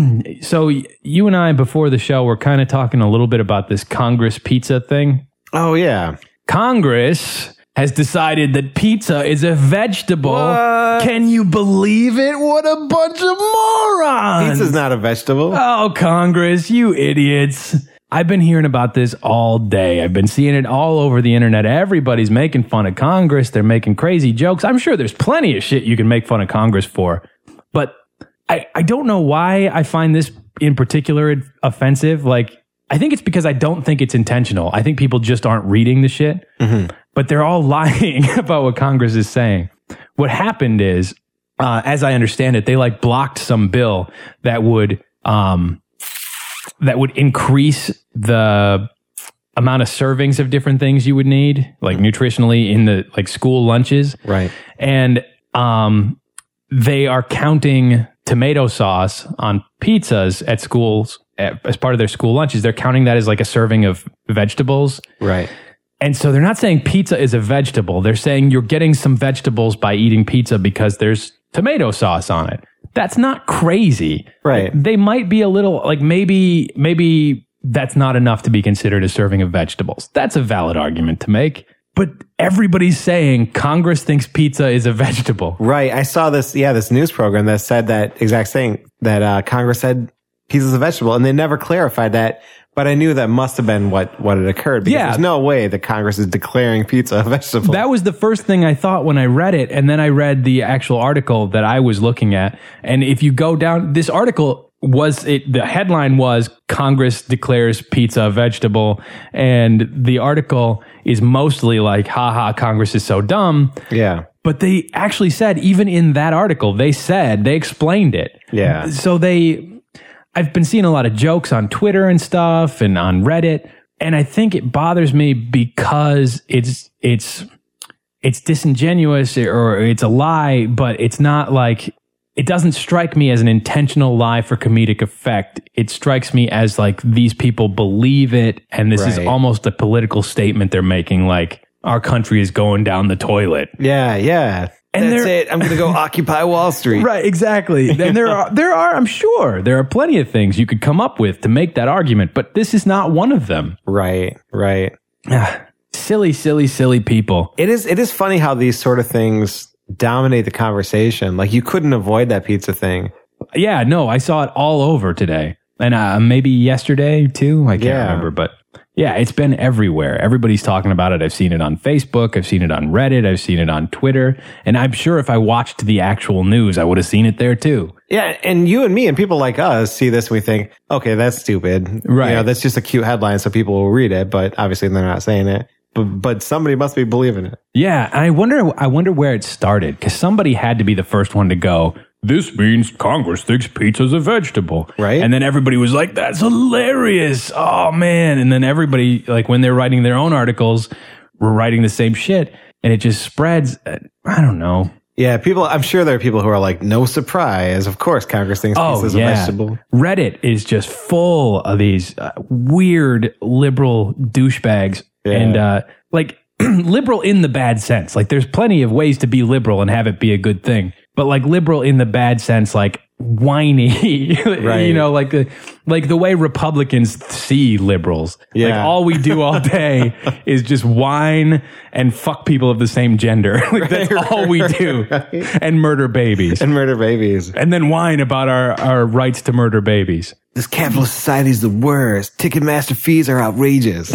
so you and I, before the show, were kind of talking a little bit about this Congress pizza thing. Oh, yeah. Congress has decided that pizza is a vegetable. What? Can you believe it? What a bunch of morons. Pizza's not a vegetable. Oh, Congress, you idiots. I've been hearing about this all day. I've been seeing it all over the internet. Everybody's making fun of Congress. They're making crazy jokes. I'm sure there's plenty of shit you can make fun of Congress for. But I, I don't know why I find this in particular offensive. Like, I think it's because I don't think it's intentional. I think people just aren't reading the shit. Mm-hmm. But they're all lying about what Congress is saying. What happened is, uh, as I understand it, they like blocked some bill that would... Um, that would increase the amount of servings of different things you would need, like nutritionally in the like school lunches. Right. And um, they are counting tomato sauce on pizzas at schools at, as part of their school lunches. They're counting that as like a serving of vegetables. Right. And so they're not saying pizza is a vegetable. They're saying you're getting some vegetables by eating pizza because there's tomato sauce on it. That's not crazy. Right. Like, they might be a little like maybe, maybe that's not enough to be considered a serving of vegetables. That's a valid argument to make. But everybody's saying Congress thinks pizza is a vegetable. Right. I saw this, yeah, this news program that said that exact thing, that uh, Congress said pizza's a vegetable, and they never clarified that. But I knew that must have been what, what had occurred, because yeah. there's no way that Congress is declaring pizza a vegetable. That was the first thing I thought when I read it. And then I read the actual article that I was looking at. And if you go down, this article was, it, the headline was Congress declares pizza a vegetable. And the article is mostly like, haha, Congress is so dumb. Yeah. But they actually said, even in that article, they said, they explained it. Yeah. So they... I've been seeing a lot of jokes on Twitter and stuff and on Reddit, and I think it bothers me because it's it's it's disingenuous or it's a lie, but it's not like, it doesn't strike me as an intentional lie for comedic effect. It strikes me as like these people believe it, and this Right. is almost a political statement they're making, like our country is going down the toilet. Yeah, yeah. And That's they're- it. I'm going to go occupy Wall Street. Right, exactly. And there are, there are, I'm sure, there are plenty of things you could come up with to make that argument, but this is not one of them. Right, right. Silly, silly, silly people. It is, it is funny how these sort of things dominate the conversation. Like, you couldn't avoid that pizza thing. Yeah, no, I saw it all over today. And uh, maybe yesterday too. I can't Yeah. remember, but yeah, it's been everywhere. Everybody's talking about it. I've seen it on Facebook. I've seen it on Reddit. I've seen it on Twitter. And I'm sure if I watched the actual news, I would have seen it there too. Yeah, and you and me and people like us see this and we think, okay, that's stupid. Right. You know, that's just a cute headline so people will read it, but obviously they're not saying it. But, but somebody must be believing it. Yeah, and I wonder I wonder where it started, because somebody had to be the first one to go, this means Congress thinks pizza's a vegetable. Right. And then everybody was like, that's hilarious. Oh, man. And then everybody, like when they're writing their own articles, were writing the same shit. And it just spreads. I don't know. Yeah, people, I'm sure there are people who are like, no surprise. Of course, Congress thinks Oh, pizza's yeah. a vegetable. Reddit is just full of these uh, weird liberal douchebags. Yeah. And uh, like liberal in the bad sense. Like there's plenty of ways to be liberal and have it be a good thing. But like liberal in the bad sense, like whiny, Right. you know, like the like the way Republicans see liberals. Yeah. Like all we do all day is just whine and fuck people of the same gender. Like that's Right, all we do, right. and murder babies, And murder babies. and then whine about our our rights to murder babies. This capitalist society is the worst. Ticketmaster fees are outrageous.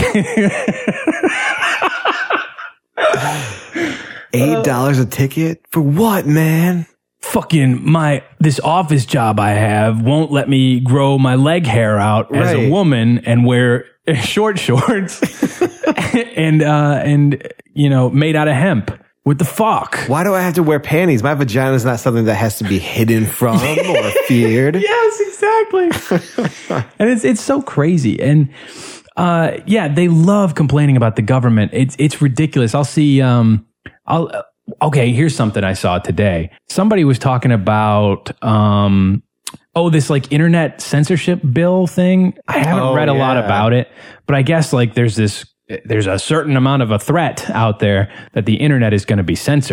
Eight dollars a ticket for what, man? Fucking my this office job I have won't let me grow my leg hair out as a Right. woman and wear short shorts and uh and you know made out of hemp. What the fuck? Why do I have to wear panties? My vagina is not something that has to be hidden from or feared. Yes, exactly. And it's it's so crazy. And uh yeah, they love complaining about the government. It's it's ridiculous. I'll see um I'll okay, here's something I saw today. Somebody was talking about um oh, this like internet censorship bill thing. I haven't Oh, read a lot yeah. about it, but I guess like there's this there's a certain amount of a threat out there that the internet is going to be censored.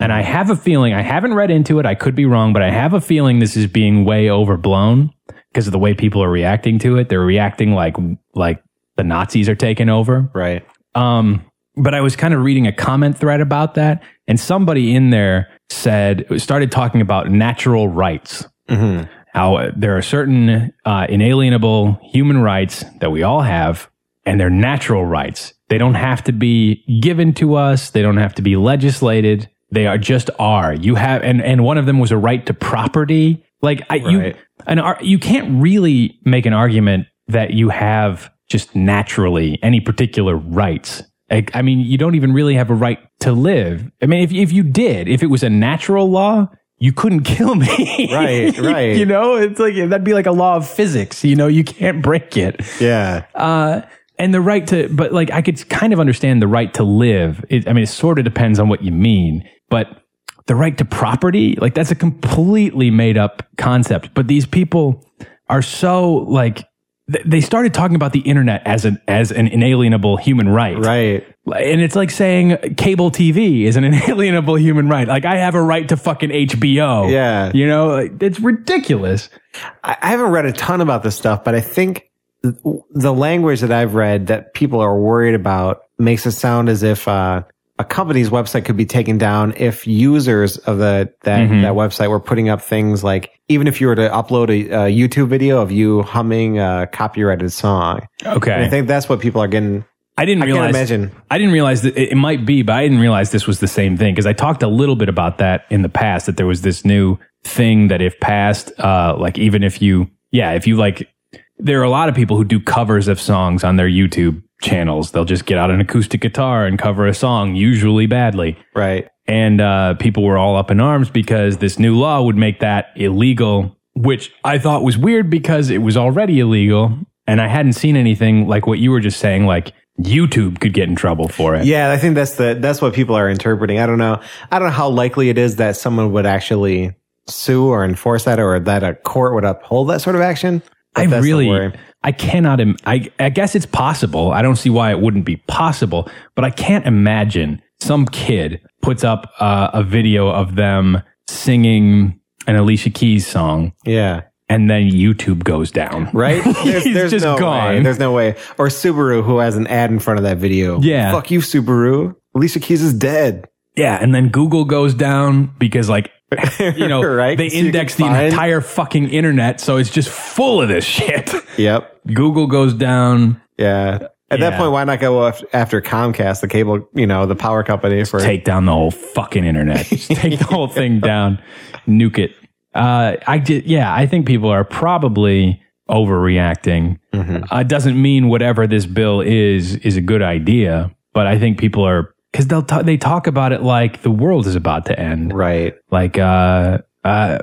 And I have a feeling, I haven't read into it, I could be wrong, but I have a feeling this is being way overblown because of the way people are reacting to it. They're reacting like like the Nazis are taking over. Right. Um, but I was kind of reading a comment thread about that, and somebody in there said, started talking about natural rights. Mm-hmm. How uh, there are certain uh, inalienable human rights that we all have, and they're natural rights. They don't have to be given to us. They don't have to be legislated. They are just are. You have, and, and one of them was a right to property. Like I, Right. you, an, ar- you can't really make an argument that you have just naturally any particular rights. I, I mean, you don't even really have a right to live. I mean, if if you did, if it was a natural law, you couldn't kill me. Right, right. You know, it's like, that'd be like a law of physics. You know, you can't break it. Yeah. Uh, and the right to, but like, I could kind of understand the right to live. It, I mean, it sort of depends on what you mean, but the right to property, like that's a completely made up concept. But these people are so like, th- they started talking about the internet as an, as an inalienable human right. Right. And it's like saying cable T V is an inalienable human right. Like I have a right to fucking H B O. Yeah. You know, like, it's ridiculous. I I haven't read a ton about this stuff, but I think th- the language that I've read that people are worried about makes it sound as if uh, a company's website could be taken down if users of the that, Mm-hmm. that website were putting up things like, even if you were to upload a, a YouTube video of you humming a copyrighted song. Okay. And I think that's what people are getting. I didn't I can't realize. imagine. I didn't realize that it, it might be, but I didn't realize this was the same thing because I talked a little bit about that in the past. That there was this new thing that if passed, uh, like even if you, yeah, if you like, there are a lot of people who do covers of songs on their YouTube channels. They'll just get out an acoustic guitar and cover a song, usually badly. Right. And uh, people were all up in arms because this new law would make that illegal, which I thought was weird because it was already illegal, and I hadn't seen anything like what you were just saying, like YouTube could get in trouble for it. Yeah, I think that's the that's what people are interpreting. I don't know. I don't know how likely it is that someone would actually sue or enforce that, or that a court would uphold that sort of action. But I that's the really, worry. I cannot, im- I, I guess it's possible. I don't see why it wouldn't be possible, but I can't imagine some kid puts up uh, a video of them singing an Alicia Keys song. Yeah. And then YouTube goes down. Right? There's, He's there's just no gone. way. There's no way. Or Subaru, who has an ad in front of that video. Yeah. Fuck you, Subaru. Alicia Keys is dead. Yeah, and then Google goes down because, like, you know, Right? they So you index can the find- entire fucking internet, so it's just full of this shit. Yep. Google goes down. Yeah. At Yeah. that point, why not go af- after Comcast, the cable, you know, the power company for Take down the whole fucking internet. Just take the whole thing down. Nuke it. Uh, I did. Yeah, I think people are probably overreacting. Mm-hmm. Uh, it doesn't mean whatever this bill is is a good idea, but I think people are because they'll ta- they talk about it like the world is about to end. Right. Like uh, uh,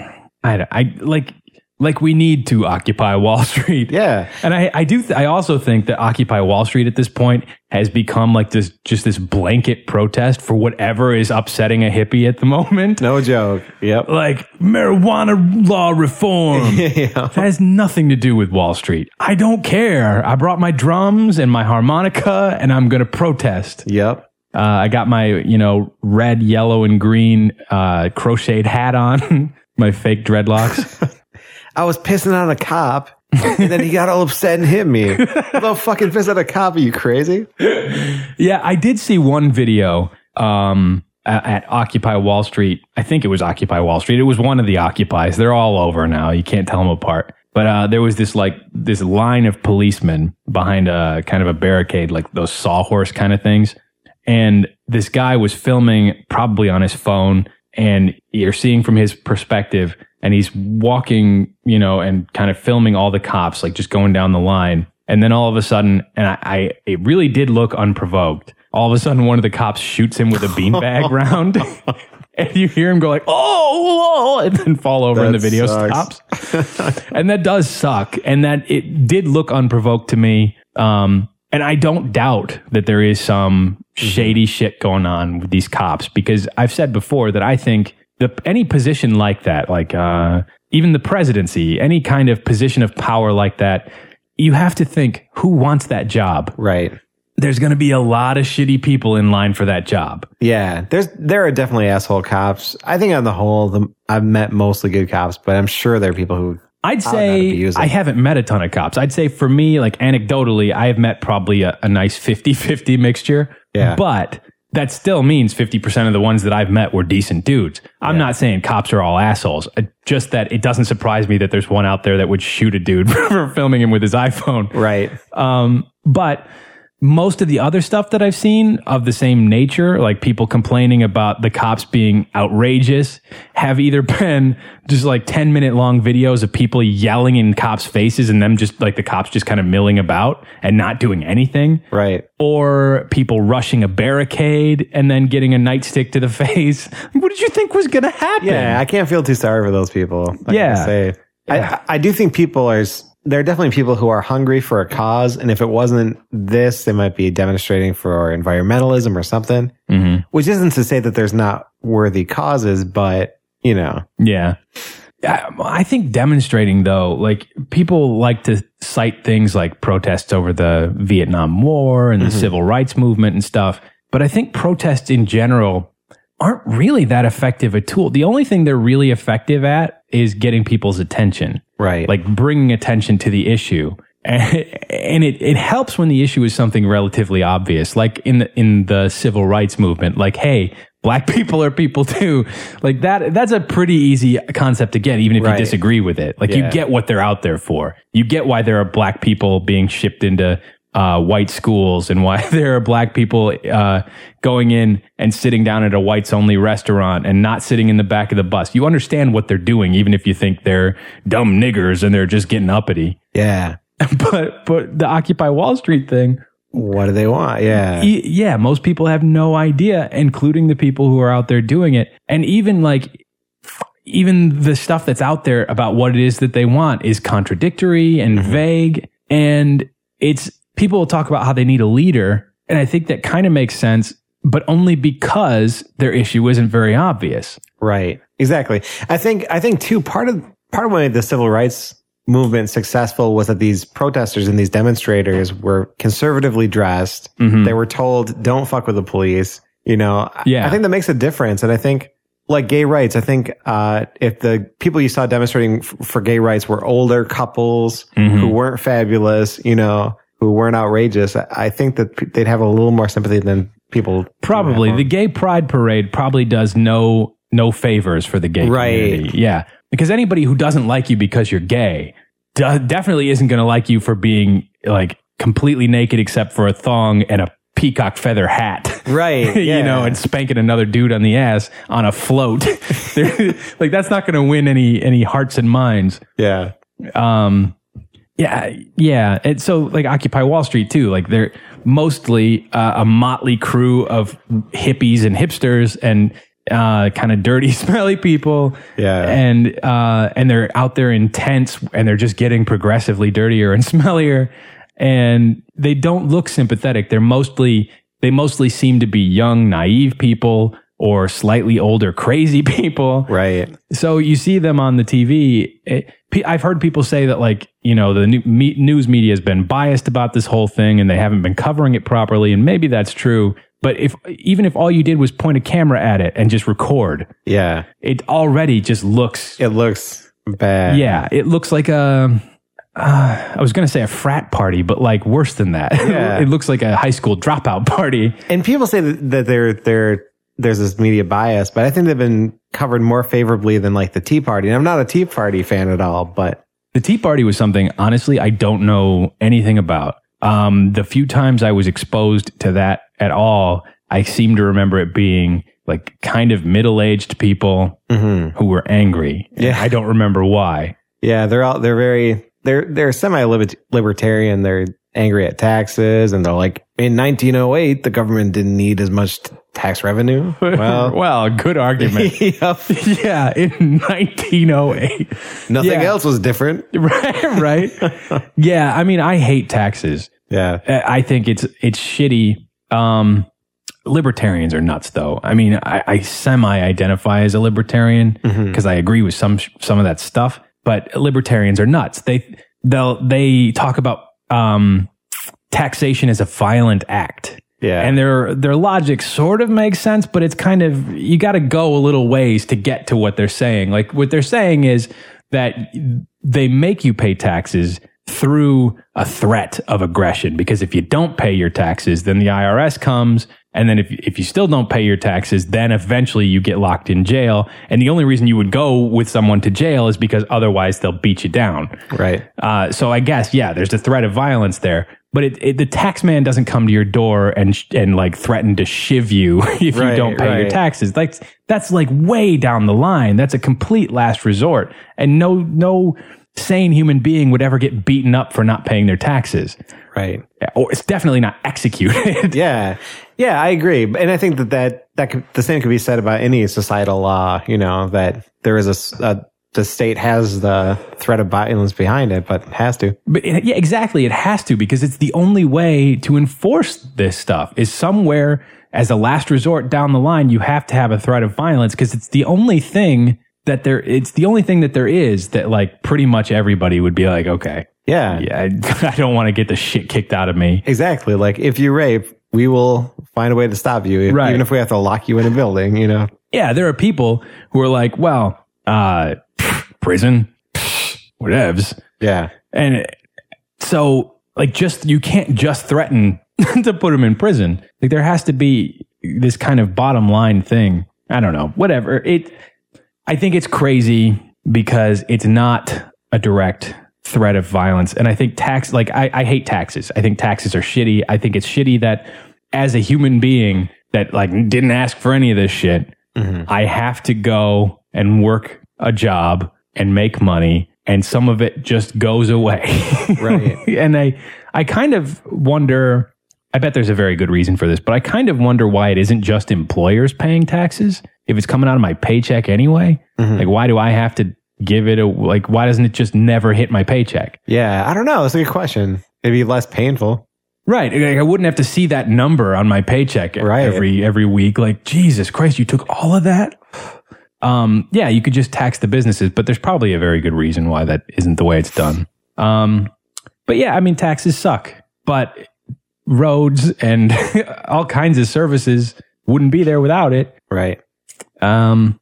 I, don't- I like like we need to Occupy Wall Street. Yeah. And I, I do, th- I also think that Occupy Wall Street at this point has become like this, just this blanket protest for whatever is upsetting a hippie at the moment. No joke. Yep. Like marijuana law reform. Yeah. That has nothing to do with Wall Street. I don't care. I brought my drums and my harmonica and I'm going to protest. Yep. Uh, I got my, you know, red, yellow, and green uh, crocheted hat on, my fake dreadlocks. I was pissing on a cop, and then he got all upset and hit me. Don't fucking piss at a cop, are you crazy? Yeah, I did see one video um, at, at Occupy Wall Street. I think it was Occupy Wall Street. It was one of the Occupies. They're all over now. You can't tell them apart. But uh, there was this like this line of policemen behind a kind of a barricade, like those sawhorse kind of things. And this guy was filming probably on his phone, and you're seeing from his perspective. And he's walking, you know, and kind of filming all the cops, like just going down the line. And then all of a sudden, and I, I it really did look unprovoked. All of a sudden, one of the cops shoots him with a beanbag round. And you hear him go like, oh, and then fall over That and the video sucks. stops. And that does suck. And that it did look unprovoked to me. Um, and I don't doubt that there is some shady shit going on with these cops, because I've said before that I think the, any position like that, like uh, even the presidency, any kind of position of power like that, you have to think, who wants that job? Right. there's going to be a lot of shitty people in line for that job. Yeah, there's there are definitely asshole cops. I think on the whole, the, I've met mostly good cops, but I'm sure there are people who I'd say I haven't met a ton of cops. I'd say for me, like anecdotally, I have met probably a, a nice fifty-fifty mixture. Yeah. But that still means fifty percent of the ones that I've met were decent dudes. I'm Yeah. not saying cops are all assholes. Uh, Just that it doesn't surprise me that there's one out there that would shoot a dude for filming him with his iPhone. Right. Um, but most of the other stuff that I've seen of the same nature, like people complaining about the cops being outrageous, have either been just like ten minute long videos of people yelling in cops' faces and them just like the cops just kind of milling about and not doing anything. Right. Or people rushing a barricade and then getting a nightstick to the face. What did you think was going to happen? Yeah, I can't feel too sorry for those people. I Yeah. gotta say. Yeah. I, I do think people are, there are definitely people who are hungry for a cause. And if it wasn't this, they might be demonstrating for environmentalism or something, Mm-hmm. which isn't to say that there's not worthy causes, but you know. Yeah. I I think demonstrating, though, like people like to cite things like protests over the Vietnam War and the Mm-hmm. civil rights movement and stuff. But I think protests in general aren't really that effective a tool. The only thing they're really effective at is getting people's attention, Right. like bringing attention to the issue. And, and it, it helps when the issue is something relatively obvious, like in the, in the civil rights movement, like, hey, black people are people too. Like that, that's a pretty easy concept to get, even if Right. you disagree with it. Like Yeah. you get what they're out there for. You get why there are black people being shipped into uh, white schools and why there are black people uh, going in and sitting down at a whites only restaurant and not sitting in the back of the bus. You understand what they're doing, even if you think they're dumb niggers and they're just getting uppity. Yeah. But but the Occupy Wall Street thing, What do they want? Yeah. e- yeah, most people have no idea, including the people who are out there doing it. And even like, even the stuff that's out there about what it is that they want is contradictory and Mm-hmm. vague. And it's, people will talk about how they need a leader. And I think that kind of makes sense, but only because their issue isn't very obvious. Right. Exactly. I think, I think too, part of, part of why the civil rights movement successful was that these protesters and these demonstrators were conservatively dressed. Mm-hmm. They were told, don't fuck with the police. You know, Yeah. I think that makes a difference. And I think like gay rights, I think, uh, if the people you saw demonstrating f- for gay rights were older couples Mm-hmm. who weren't fabulous, you know, who weren't outrageous, I, I think that p- they'd have a little more sympathy than people. Probably. have. The gay pride parade probably does no no favors for the gay Right. community. Yeah. Because anybody who doesn't like you because you're gay do- definitely isn't going to like you for being like completely naked except for a thong and a peacock feather hat. Right. you yeah. know, and spanking another dude on the ass on a float. They're- like that's not going to win any any hearts and minds. yeah. Um, yeah, yeah. And so, like Occupy Wall Street too. Like they're mostly uh, a motley crew of hippies and hipsters and uh, kind of dirty, smelly people. Yeah. and uh, and they're out there in tents, and they're just getting progressively dirtier and smellier. And they don't look sympathetic. They're mostly they mostly seem to be young, naive people or slightly older, crazy people. Right. So you see them on the T V. It, pe- I've heard people say that, like, you know, the new, me, news media has been biased about this whole thing and they haven't been covering it properly. And maybe that's true. But if even if all you did was point a camera at it and just record, Yeah. it already just looks, It looks bad. yeah, it looks like a, uh, I was going to say a frat party, but like worse than that. Yeah. It looks like a high school dropout party. And people say that, that they're, they're, there's this media bias, but I think they've been covered more favorably than like the Tea Party. And I'm not a Tea Party fan at all, but The Tea Party was something, honestly, I don't know anything about. Um, the few times I was exposed to that at all, I seem to remember it being like kind of middle-aged people mm-hmm. who were angry. Yeah. I don't remember why. yeah, they're all, they're very, they're, they're semi-libertarian. They're angry at taxes and they're like, in nineteen oh eight, the government didn't need as much t- tax revenue. Well, well, good argument. yep. Yeah, in nineteen oh eight. Nothing Yeah. else was different. Right, right. Yeah, I mean, I hate taxes. Yeah. I think it's it's shitty. Um, libertarians are nuts, though. I mean, I, I semi-identify as a libertarian because I agree with some some of that stuff. But libertarians are nuts. They they'll they talk about um, taxation is a violent act. Yeah. And their their logic sort of makes sense, but it's kind of, you got to go a little ways to get to what they're saying. Like what they're saying is that they make you pay taxes through a threat of aggression, because if you don't pay your taxes, then the I R S comes, and then if if you still don't pay your taxes, then eventually you get locked in jail. And the only reason you would go with someone to jail is because otherwise they'll beat you down. Right. Uh, so I guess, yeah, there's a threat of violence there. But it, it, the tax man doesn't come to your door and sh- and like threaten to shiv you if right, you don't pay right. your taxes. Like that's like way down the line. That's a complete last resort, and no no sane human being would ever get beaten up for not paying their taxes. Right. Or it's definitely not executed. Yeah. Yeah, I agree. And I think that, that, that could, the same could be said about any societal law, you know, that there is a, a the state has the threat of violence behind it, but has to. But it, yeah, exactly. It has to, because it's the only way to enforce this stuff is somewhere as a last resort down the line. You have to have a threat of violence, because it's the only thing that there, it's the only thing that there is that like pretty much everybody would be like, okay, yeah, yeah, I, I don't want to get the shit kicked out of me. Exactly. Like if you rape, we will find a way to stop you, if, right. even if we have to lock you in a building, you know? Yeah, there are people who are like, well, uh, prison, whatevs. Yeah. And so like, just, you can't just threaten to put them in prison. Like there has to be this kind of bottom line thing. I don't know, whatever. It, I think it's crazy because it's not a direct threat of violence. And I think tax, like I, I hate taxes. I think taxes are shitty. I think it's shitty that as a human being that like didn't ask for any of this shit, mm-hmm. I have to go and work a job and make money, and some of it just goes away. Right. And I, I kind of wonder, I bet there's a very good reason for this, but I kind of wonder why it isn't just employers paying taxes. If it's coming out of my paycheck anyway, mm-hmm. like why do I have to give it a, like, why doesn't it just never hit my paycheck? Yeah, I don't know. That's a good question. Maybe less painful. Right. Like, I wouldn't have to see that number on my paycheck right. every every week. Like, Jesus Christ, you took all of that? Um, yeah, you could just tax the businesses, but there's probably a very good reason why that isn't the way it's done. Um, but yeah, I mean, taxes suck, but roads and all kinds of services wouldn't be there without it. Right. Um,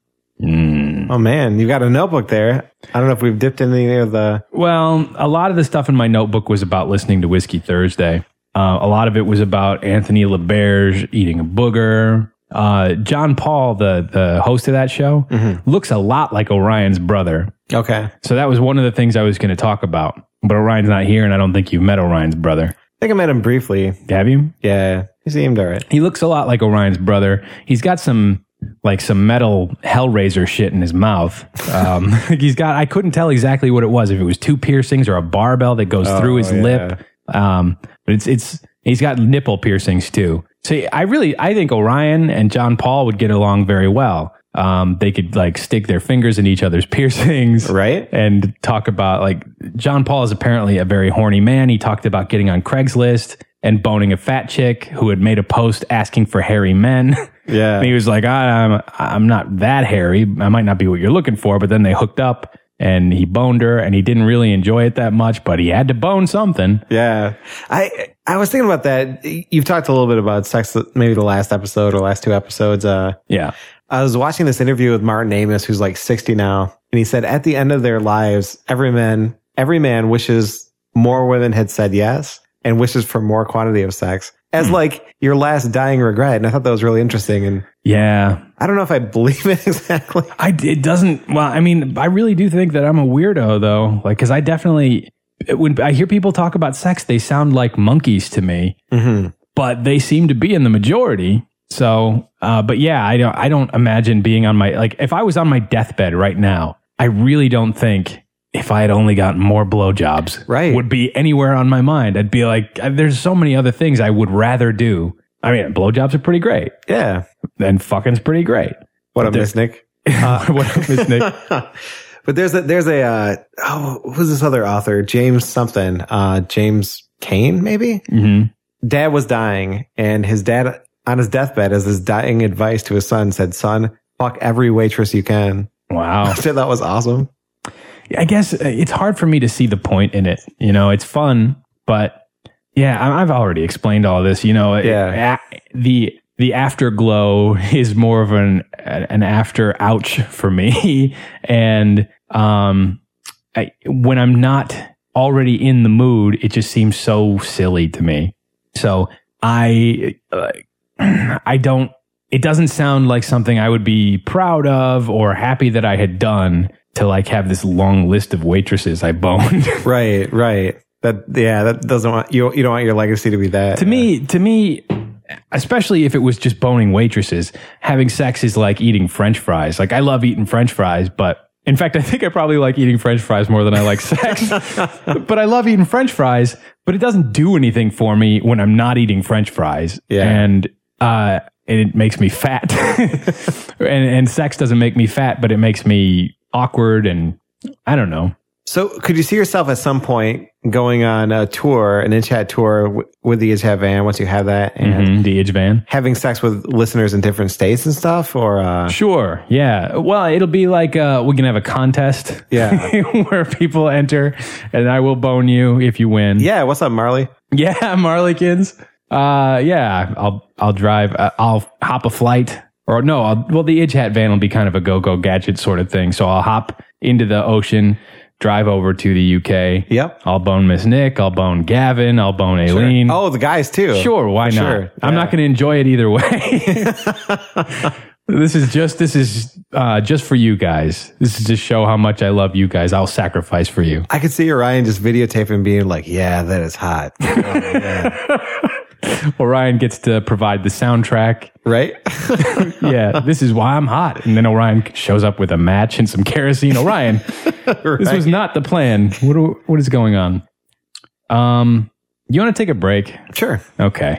mm. Oh man, you got a notebook there. I don't know if we've dipped in any of the... Well, a lot of the stuff in my notebook was about listening to Whiskey Thursday. Uh, a lot of it was about Anthony LaBerge eating a booger. Uh, John Paul, the, the host of that show, mm-hmm. looks a lot like Orion's brother. Okay. So that was one of the things I was going to talk about. But Orion's not here, and I don't think you've met Orion's brother. I think I met him briefly. Have you? Yeah, he seemed all right. He looks a lot like Orion's brother. He's got some... like some metal Hellraiser shit in his mouth. Um, he's got, I couldn't tell exactly what it was, if it was two piercings or a barbell that goes oh, through his yeah. lip. Um, but it's, it's, he's got nipple piercings too. So I really, I think Orion and John Paul would get along very well. Um, they could like stick their fingers in each other's piercings. Right. And talk about like, John Paul is apparently a very horny man. He talked about getting on Craigslist and boning a fat chick who had made a post asking for hairy men. Yeah. And he was like, I'm, I'm not that hairy. I might not be what you're looking for. But then they hooked up and he boned her, and he didn't really enjoy it that much, but he had to bone something. Yeah. I, I was thinking about that. You've talked a little bit about sex, maybe the last episode or last two episodes. Uh, yeah. I was watching this interview with Martin Amis, who's like sixty now. And he said at the end of their lives, every man, every man wishes more women had said yes and wishes for more quantity of sex as mm. like your last dying regret. And I thought that was really interesting. And yeah, I don't know if I believe it exactly. I, it doesn't, well, I mean, I really do think that I'm a weirdo though. Like, cause I definitely, when I hear people talk about sex, they sound like monkeys to me, mm-hmm. but they seem to be in the majority. So, uh, but yeah, I don't, I don't imagine being on my, like, if I was on my deathbed right now, I really don't think if I had only gotten more blowjobs, right, would be anywhere on my mind. I'd be like, there's so many other things I would rather do. I mean, blowjobs are pretty great. Yeah. And fucking's pretty great. What up, Miss Nick? Uh, what up, Miss Nick? But there's a, there's a, uh, oh, who's this other author? James something, uh, James Cain, maybe? Mm-hmm. Dad was dying, and his dad on his deathbed, as his dying advice to his son, said, son, fuck every waitress you can. Wow. I said that was awesome. I guess it's hard for me to see the point in it. You know, it's fun, but Yeah, I- I've already explained all this. You know, Yeah. a- the the afterglow is more of an an after ouch for me, and um, I, when I'm not already in the mood, it just seems so silly to me. So I uh, I don't. It doesn't sound like something I would be proud of or happy that I had done to like have this long list of waitresses I boned. Right, right. That yeah, that doesn't want you. You don't want your legacy to be that. To me, to me, especially if it was just boning waitresses, having sex is like eating French fries. Like I love eating French fries, but in fact, I think I probably like eating French fries more than I like sex. But I love eating French fries, but it doesn't do anything for me when I'm not eating French fries. Yeah. And uh, and it makes me fat. and, and sex doesn't make me fat, but it makes me awkward, and I don't know. So, could you see yourself at some point going on a tour, an IdgeHat tour w- with the IdgeHat van once you have that, and Mhm, the Idge van? having sex with listeners in different states and stuff? Or uh, Sure. Yeah. Well, it'll be like uh, we can have a contest. Yeah. where people enter, and I will bone you if you win. yeah, what's up, Marley? Yeah, Marleykins. Uh, yeah, I'll I'll drive. Uh, I'll hop a flight, or no. I'll, well, the IdgeHat van will be kind of a go-go gadget sort of thing. So I'll hop into the ocean, drive over to the U K. Yep. I'll bone Miss Nick. I'll bone Gavin. I'll bone Aileen. Oh, the guys too. Sure, why not? Sure, I'm yeah. not going to enjoy it either way. This is just this is uh, just for you guys. This is to show how much I love you guys. I'll sacrifice for you. I could see Orion just videotaping, being like, "Yeah, that is hot." Oh, yeah. Orion gets to provide the soundtrack. Right? Yeah, this is why I'm hot. And then Orion shows up with a match and some kerosene. Orion, this was not the plan. What do- what is going on? Um, you want to take a break? Sure. Okay.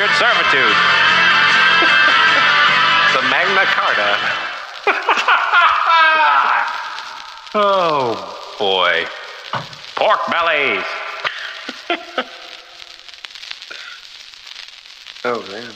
indentured servitude. The Magna Carta. Oh, boy. Pork bellies. Oh, man.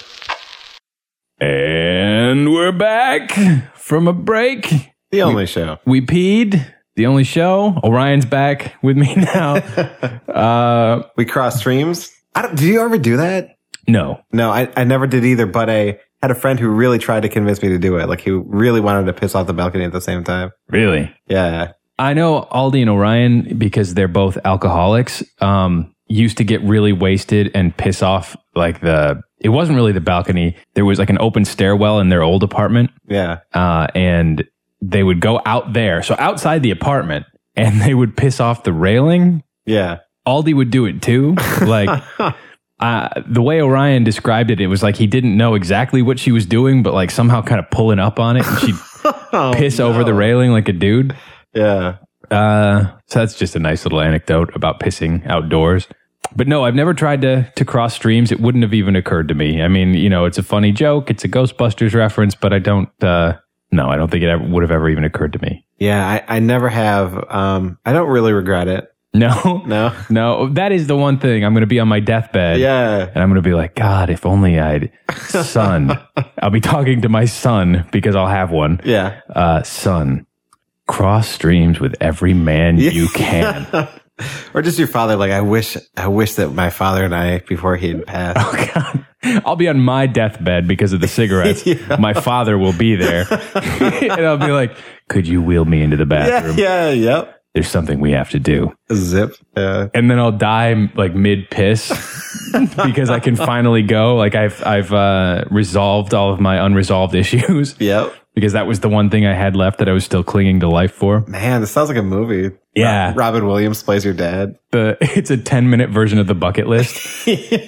And we're back from a break. The only we, show. We peed. The only show. Orion's back with me now. uh, we cross streams. I don't, did you ever do that? No. No, I, I never did either, but I had a friend who really tried to convince me to do it. Like, he really wanted to piss off the balcony at the same time. Really? Yeah. I know Aldi and Orion, because they're both alcoholics, um, used to get really wasted and piss off, like, the... It wasn't really the balcony. There was, like, an open stairwell in their old apartment. Yeah. Uh, and they would go out there. So outside the apartment, and they would piss off the railing. Yeah. Aldi would do it, too. Like... Uh, the way Orion described it, it was like he didn't know exactly what she was doing, but like somehow kind of pulling up on it, and she'd oh, piss no. over the railing like a dude. Yeah. Uh, so that's just a nice little anecdote about pissing outdoors. But no, I've never tried to to cross streams. It wouldn't have even occurred to me. I mean, you know, it's a funny joke. It's a Ghostbusters reference, but I don't, uh, no, I don't think it ever, would have ever even occurred to me. Yeah, I, I never have. Um, I don't really regret it. No, no, no. That is the one thing. I'm going to be on my deathbed. Yeah. And I'm going to be like, God, if only I'd son. I'll be talking to my son because I'll have one. Yeah. Uh, son, cross streams with every man yeah. you can. Or just your father. Like, I wish, I wish that my father and I, before he had passed. Oh, God. I'll be on my deathbed because of the cigarettes. Yeah. My father will be there. And I'll be like, could you wheel me into the bathroom? Yeah, yeah, yep. There's something we have to do. Zip. Yeah. And then I'll die like mid piss because I can finally go. Like I've, I've, uh, resolved all of my unresolved issues. Yep. Because that was the one thing I had left that I was still clinging to life for. Man, this sounds like a movie. Yeah. Robin Williams plays your dad. The, it's a ten minute version of The Bucket List.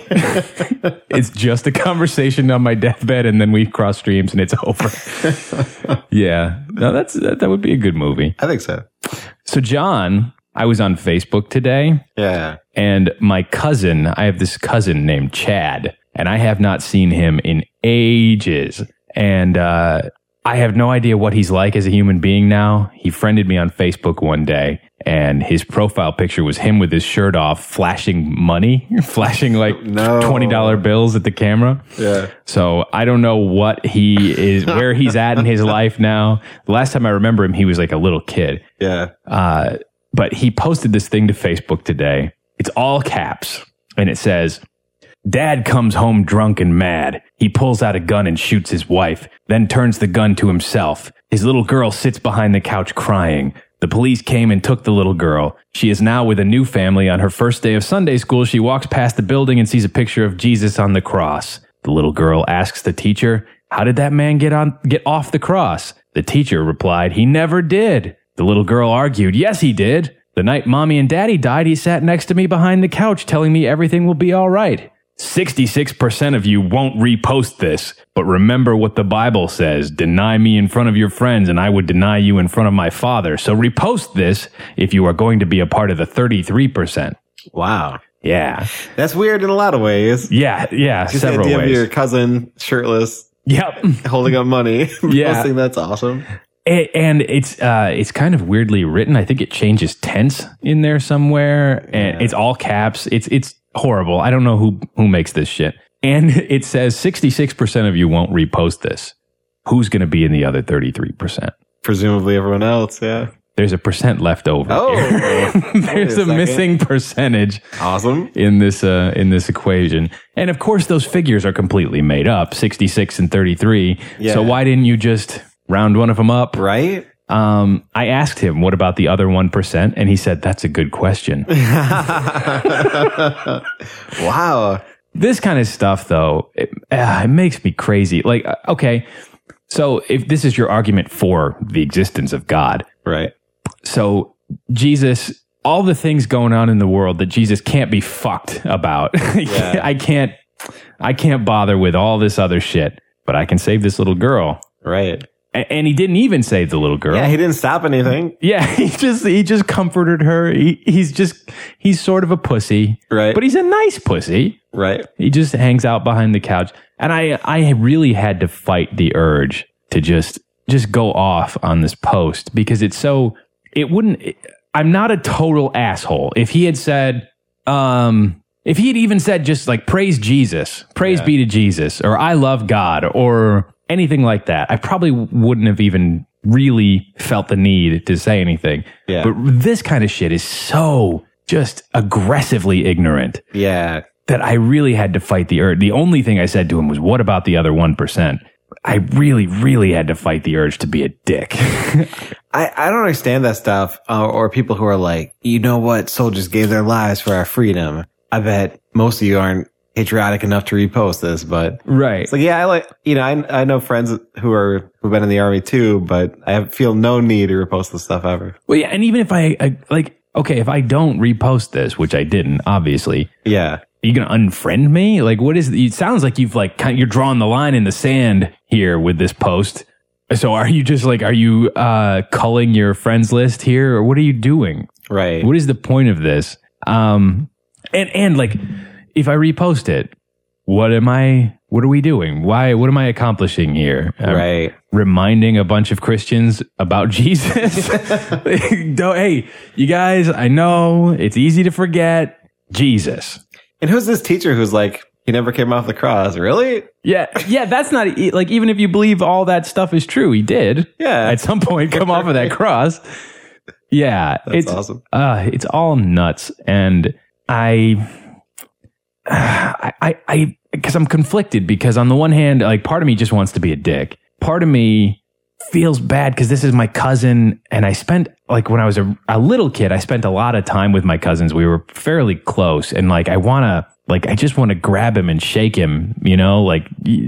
It's just a conversation on my deathbed and then we cross streams and it's over. Yeah. No, that's, that, that would be a good movie. I think so. So John, I was on Facebook today. Yeah. And my cousin, I have this cousin named Chad, and I have not seen him in ages. And, uh, I have no idea what he's like as a human being now. He friended me on Facebook one day, and his profile picture was him with his shirt off, flashing money, flashing like no. twenty dollar bills at the camera. Yeah. So I don't know what he is, where he's at in his life now. The last time I remember him, he was like a little kid. Yeah. Uh, but he posted this thing to Facebook today. It's all caps, and it says, Dad comes home drunk and mad. He pulls out a gun and shoots his wife, then turns the gun to himself. His little girl sits behind the couch crying. The police came and took the little girl. She is now with a new family. On her first day of Sunday school, she walks past the building and sees a picture of Jesus on the cross. The little girl asks the teacher, how did that man get on, get off the cross? The teacher replied, he never did. The little girl argued, yes, he did. The night Mommy and Daddy died, he sat next to me behind the couch telling me everything will be all right. sixty-six percent of you won't repost this, but remember what the Bible says. Deny me in front of your friends, and I would deny you in front of my Father. So repost this if you are going to be a part of the thirty-three percent. Wow. Yeah. That's weird in a lot of ways. Yeah, yeah, Just several the idea ways. Of your cousin shirtless. Yep. Holding up money. Yeah. Posting, that's awesome. It, and it's uh, it's kind of weirdly written. I think it changes tense in there somewhere, and yeah. It's all caps. It's it's horrible. I don't know who who makes this shit. And it says sixty-six percent of you won't repost this. Who's going to be in the other thirty-three percent? Presumably everyone else. Yeah. There's a percent left over. Oh, there's a, a missing percentage. Awesome. In this uh, in this equation, and of course those figures are completely made up. sixty-six and thirty-three. Yeah. So why didn't you just round one of them up? Right. Um, I asked him, what about the other one percent? And he said, that's a good question. Wow. This kind of stuff, though, it, uh, it makes me crazy. Like, okay, so if this is your argument for the existence of God. Right. So Jesus, all the things going on in the world that Jesus can't be fucked about. Yeah. I can't, I can't bother with all this other shit, but I can save this little girl. Right. And he didn't even save the little girl. Yeah, he didn't stop anything. Yeah, he just he just comforted her. He, he's just he's sort of a pussy, right? But he's a nice pussy, right? He just hangs out behind the couch, and I I really had to fight the urge to just just go off on this post because it's so it wouldn't. It, I'm not a total asshole. If he had said, um, if he had even said just like praise Jesus, praise yeah. be to Jesus, or I love God, or anything like that, I probably wouldn't have even really felt the need to say anything. Yeah. But this kind of shit is so just aggressively ignorant. Yeah. That I really had to fight the urge. The only thing I said to him was, what about the other one percent? I really, really had to fight the urge to be a dick. I, I don't understand that stuff. Uh, or people who are like, you know what? Soldiers gave their lives for our freedom. I bet most of you aren't patriotic enough to repost this, but right. It's like, yeah, I like, you know, I, I know friends who are, who've been in the army too, but I feel no need to repost this stuff ever. Well, yeah. And even if I, I like, okay, if I don't repost this, which I didn't, obviously. Yeah. Are you going to unfriend me? Like, what is, it sounds like you've like, kind of, you're drawing the line in the sand here with this post. So are you just like, are you, uh, culling your friends list here, or what are you doing? Right. What is the point of this? Um, and, and like, if I repost it, what am I, what are we doing? Why, what am I accomplishing here? Right. I'm reminding a bunch of Christians about Jesus. Don't, hey, you guys, I know it's easy to forget Jesus. And who's this teacher who's like, he never came off the cross? Really? Yeah. Yeah. That's not like, even if you believe all that stuff is true, he did. Yeah. At some point come off of that cross. Yeah. That's it's awesome. Uh, it's all nuts. And I, I, I, I, because I'm conflicted because on the one hand, like part of me just wants to be a dick. Part of me feels bad because this is my cousin. And I spent like when I was a, a little kid, I spent a lot of time with my cousins. We were fairly close. And like, I want to, like, I just want to grab him and shake him, you know, like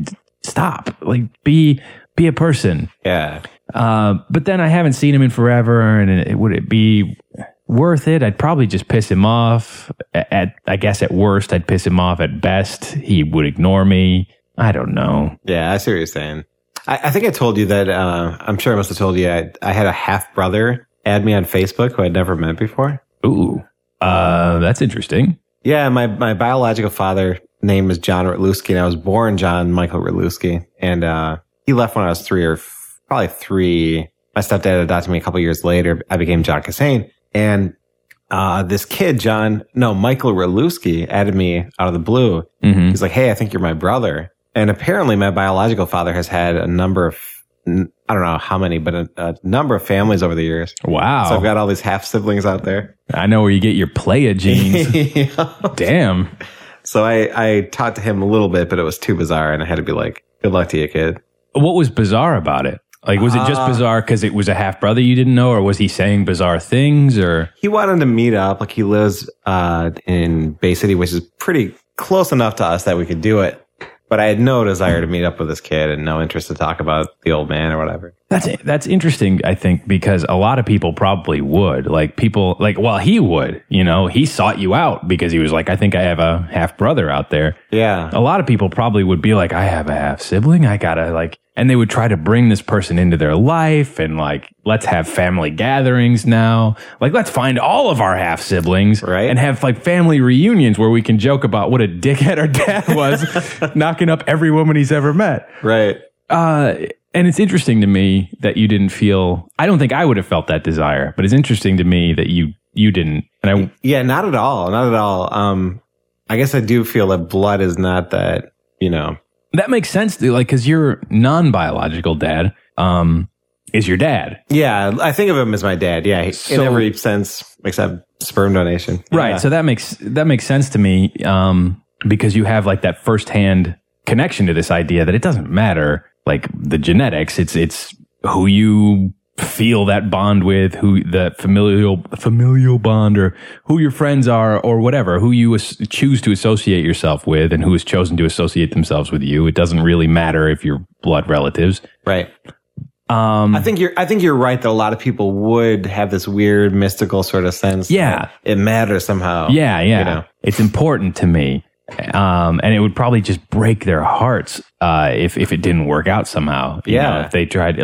stop, like be, be a person. Yeah. Uh, but then I haven't seen him in forever. And it, would it be worth it? I'd probably just piss him off. At I guess at worst, I'd piss him off. At best, he would ignore me. I don't know. Yeah, I see what you're saying. I, I think I told you that. Uh, I'm sure I must have told you. I, I had a half brother add me on Facebook who I'd never met before. Ooh, uh, that's interesting. Yeah, my my biological father name is John Rutluski, and I was born John Michael Rutluski, and uh, he left when I was three or f- probably three. My stepdad adopted me a couple years later. I became John Cassane. And uh, this kid, John, no, Michael Rutluski, added me out of the blue. Mm-hmm. He's like, hey, I think you're my brother. And apparently my biological father has had a number of, I don't know how many, but a, a number of families over the years. Wow. So I've got all these half siblings out there. I know where you get your playa genes. Yeah. Damn. So I, I talked to him a little bit, but it was too bizarre. And I had to be like, good luck to you, kid. What was bizarre about it? Like, was it just uh, bizarre because it was a half brother you didn't know, or was he saying bizarre things, or? He wanted to meet up. Like, he lives uh, in Bay City, which is pretty close enough to us that we could do it. But I had no desire to meet up with this kid and no interest to talk about the old man or whatever. That's that's interesting, I think, because a lot of people probably would. Like, people, like, well, he would, you know, he sought you out because he was like, I think I have a half brother out there. Yeah. A lot of people probably would be like, I have a half sibling. I gotta, like, and they would try to bring this person into their life and, like, let's have family gatherings now. Like, let's find all of our half siblings, right, and have, like, family reunions where we can joke about what a dickhead our dad was, knocking up every woman he's ever met. Right. Uh, and it's interesting to me that you didn't feel, I don't think I would have felt that desire, but it's interesting to me that you, you didn't. And I, yeah, not at all. Not at all. Um, I guess I do feel that blood is not that, you know. That makes sense, dude. Like, cause your non-biological dad, um, is your dad. Yeah. I think of him as my dad. Yeah. So, in every sense, except sperm donation. Right. Yeah. So that makes, that makes sense to me. Um, because you have like that firsthand connection to this idea that it doesn't matter, like the genetics, it's, it's who you feel that bond with, who the familial, familial bond, or who your friends are, or whatever, who you as- choose to associate yourself with, and who has chosen to associate themselves with you. It doesn't really matter if you're blood relatives. Right. Um, I think you're, I think you're right that a lot of people would have this weird mystical sort of sense. Yeah. It matters somehow. Yeah. Yeah. You know? It's important to me. Um, and it would probably just break their hearts, uh, if, if it didn't work out somehow. You Yeah. know, if they tried, like,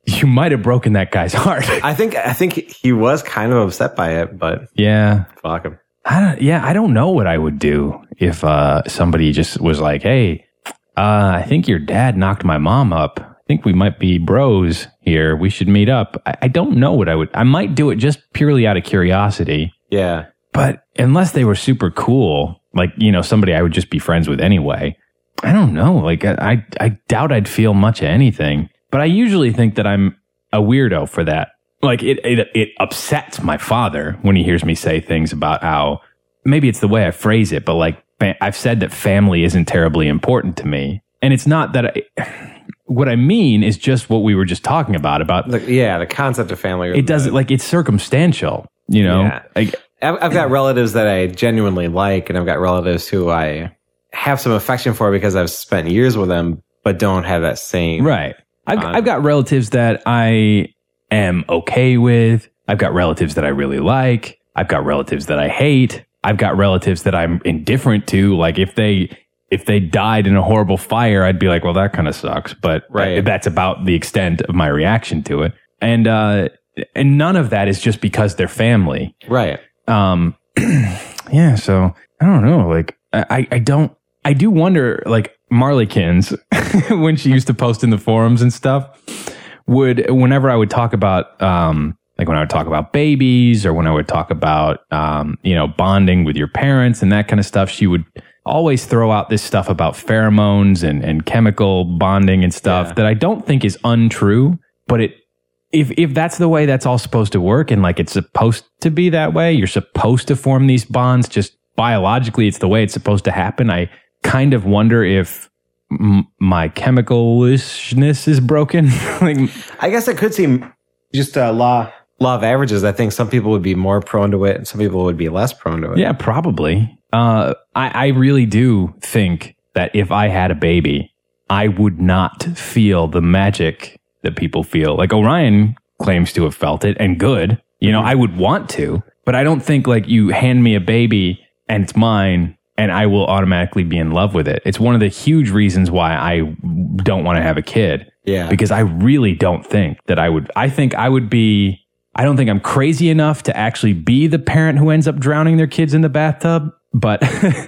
you might have broken that guy's heart. I think I think he was kind of upset by it, but yeah, fuck him. I don't, yeah, I don't know what I would do if uh, somebody just was like, "Hey, uh, I think your dad knocked my mom up. I think we might be bros here. We should meet up." I, I don't know what I would. I might do it just purely out of curiosity. Yeah, but unless they were super cool, like you know, somebody I would just be friends with anyway. I don't know. Like I, I doubt I'd feel much of anything. But I usually think that I'm a weirdo for that. Like it, it, it upsets my father when he hears me say things about how maybe it's the way I phrase it, but like I've said that family isn't terribly important to me. And it's not that I, what I mean is just what we were just talking about, about the, yeah, the concept of family. It doesn't like it's circumstantial, you know, yeah. like, I've, I've got relatives that I genuinely like, and I've got relatives who I have some affection for because I've spent years with them, but don't have that same. Right. I've, I've got relatives that I am okay with. I've got relatives that I really like. I've got relatives that I hate. I've got relatives that I'm indifferent to. Like if they if they died in a horrible fire, I'd be like, well, that kind of sucks. But right. that's about the extent of my reaction to it. And uh, and none of that is just because they're family. Right. Um. Yeah. So I don't know. Like I I don't. I do wonder. Like Marleykins, when she used to post in the forums and stuff, would whenever I would talk about um like when I would talk about babies or when I would talk about um you know bonding with your parents and that kind of stuff, she would always throw out this stuff about pheromones and and chemical bonding and stuff yeah. that I don't think is untrue, but it if if that's the way that's all supposed to work and like it's supposed to be that way, you're supposed to form these bonds just biologically, it's the way it's supposed to happen. I kind of wonder if m- my chemical-ishness is broken. Like, I guess it could seem just a law law of averages. I think some people would be more prone to it and some people would be less prone to it. Yeah, probably. Uh, I, I really do think that if I had a baby, I would not feel the magic that people feel. Like Orion claims to have felt it, and good. You know, I would want to, but I don't think like you hand me a baby and it's mine and I will automatically be in love with it. It's one of the huge reasons why I don't want to have a kid. Yeah. Because I really don't think that I would, I think I would be, I don't think I'm crazy enough to actually be the parent who ends up drowning their kids in the bathtub. But,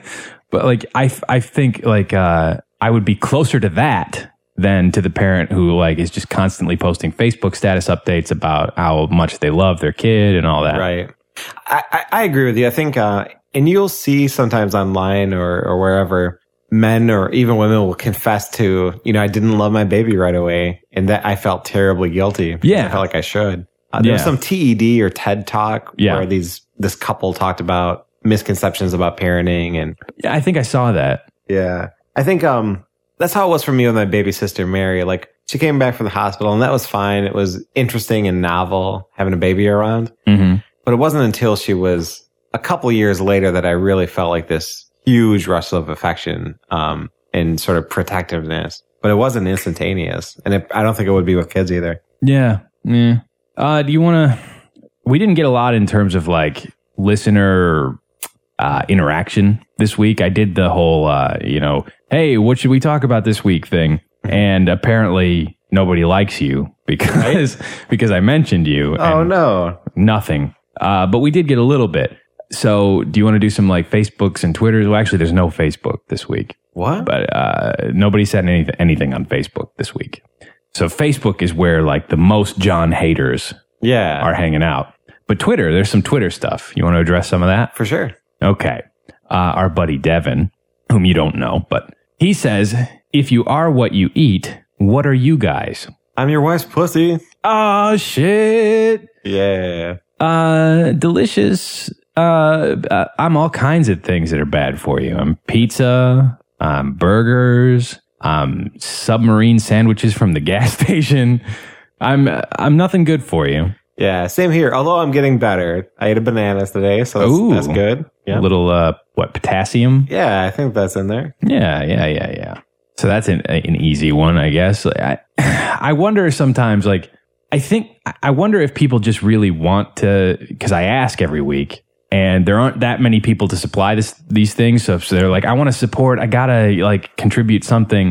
but like, I, I think like, uh, I would be closer to that than to the parent who like is just constantly posting Facebook status updates about how much they love their kid and all that. Right. I, I, I agree with you. I think, uh, and you'll see sometimes online or, or wherever men or even women will confess to, you know, I didn't love my baby right away and that I felt terribly guilty. Yeah. I felt like I should. Uh, there yeah. was some T E D or TED Talk yeah. where these, this couple talked about misconceptions about parenting and. Yeah, I think I saw that. Yeah. I think, um, that's how it was for me with my baby sister, Mary. Like she came back from the hospital and that was fine. It was interesting and novel having a baby around, mm-hmm. but it wasn't until she was a couple years later that I really felt like this huge rush of affection, um, and sort of protectiveness, but it wasn't instantaneous. And it, I don't think it would be with kids either. Yeah. Yeah. Uh, do you want to, we didn't get a lot in terms of like listener, uh, interaction this week. I did the whole, uh, you know, hey, what should we talk about this week thing? And apparently nobody likes you because, right? because I mentioned you. Oh no. Nothing. Uh, but we did get a little bit. So do you want to do some like Facebooks and Twitters? Well, actually, there's no Facebook this week. What? But uh, nobody said anything, anything on Facebook this week. So Facebook is where like the most John haters yeah. are hanging out. But Twitter, there's some Twitter stuff. You want to address some of that? For sure. Okay. Uh, our buddy Devin, whom you don't know, but he says, if you are what you eat, what are you guys? I'm your wife's pussy. Oh, shit. Yeah. Uh, delicious. Uh, uh, I'm all kinds of things that are bad for you. I'm pizza, I'm burgers, I'm submarine sandwiches from the gas station. I'm I'm nothing good for you. Yeah, same here. Although I'm getting better. I ate a banana today, so that's, Ooh, that's good. Yeah. A little, uh, what, potassium? Yeah, I think that's in there. Yeah, yeah, yeah, yeah. So that's an, an easy one, I guess. I, I wonder sometimes, like, I think, I wonder if people just really want to, because I ask every week, and there aren't that many people to supply this these things. So, so they're like, I want to support, I gotta like contribute something.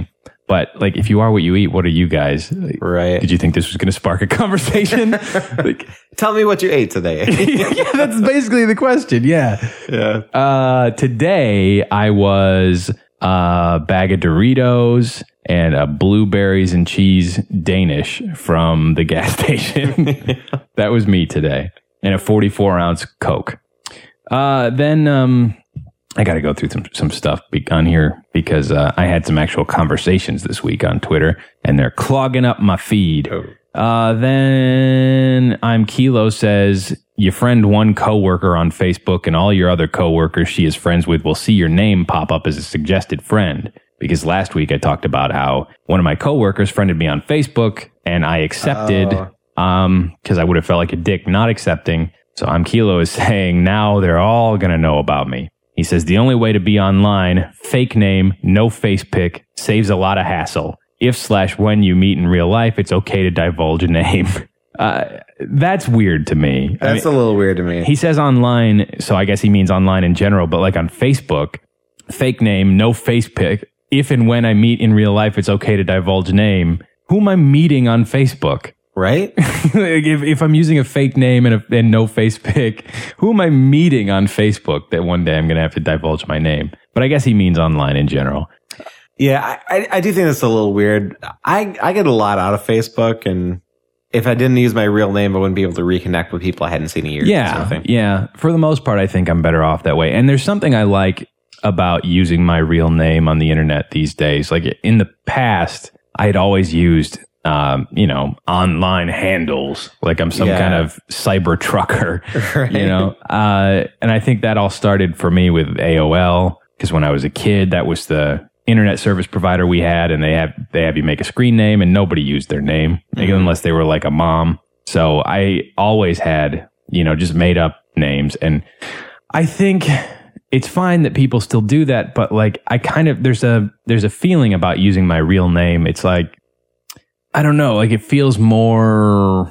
But like, if you are what you eat, what are you guys? Like, right. Did you think this was going to spark a conversation? Like, tell me what you ate today. Yeah, that's basically the question. Yeah. Yeah. Uh, today I was a bag of Doritos and a blueberries and cheese Danish from the gas station. That was me today. And a forty-four ounce Coke. Uh, then, um, I got to go through some, some stuff be- on here because uh, I had some actual conversations this week on Twitter and they're clogging up my feed. Oh. Uh, then I'm Kilo says, you friend one coworker on Facebook and all your other coworkers she is friends with will see your name pop up as a suggested friend. Because last week I talked about how one of my coworkers friended me on Facebook and I accepted Oh. um, because I would have felt like a dick not accepting. So I'm Kilo is saying now they're all going to know about me. He says, the only way to be online, fake name, no face pic, saves a lot of hassle. If slash when you meet in real life, it's okay to divulge a name. Uh, that's weird to me. That's I mean, a little weird to me. he says online, so I guess he means online in general, but like on Facebook, fake name, no face pic. If and when I meet in real life, it's okay to divulge name. Who am I meeting on Facebook? Right? Like if, if I'm using a fake name and, a, and no face pic, who am I meeting on Facebook that one day I'm going to have to divulge my name? But I guess he means online in general. Yeah, I, I, I do think that's a little weird. I, I get a lot out of Facebook, and if I didn't use my real name, I wouldn't be able to reconnect with people I hadn't seen in years. Yeah, sort of thing. yeah. For the most part, I think I'm better off that way. And there's something I like about using my real name on the internet these days. Like in the past, I had always used Um, you know, online handles, like I'm some Yeah. kind of cyber trucker, Right. you know, uh, and I think that all started for me with A O L, because when I was a kid, that was the internet service provider we had, and they have, they have you make a screen name, and nobody used their name, mm-hmm. unless they were like a mom. So I always had, you know, just made up names. And I think it's fine that people still do that, but like, I kind of, there's a, there's a feeling about using my real name. It's like, I don't know, like it feels more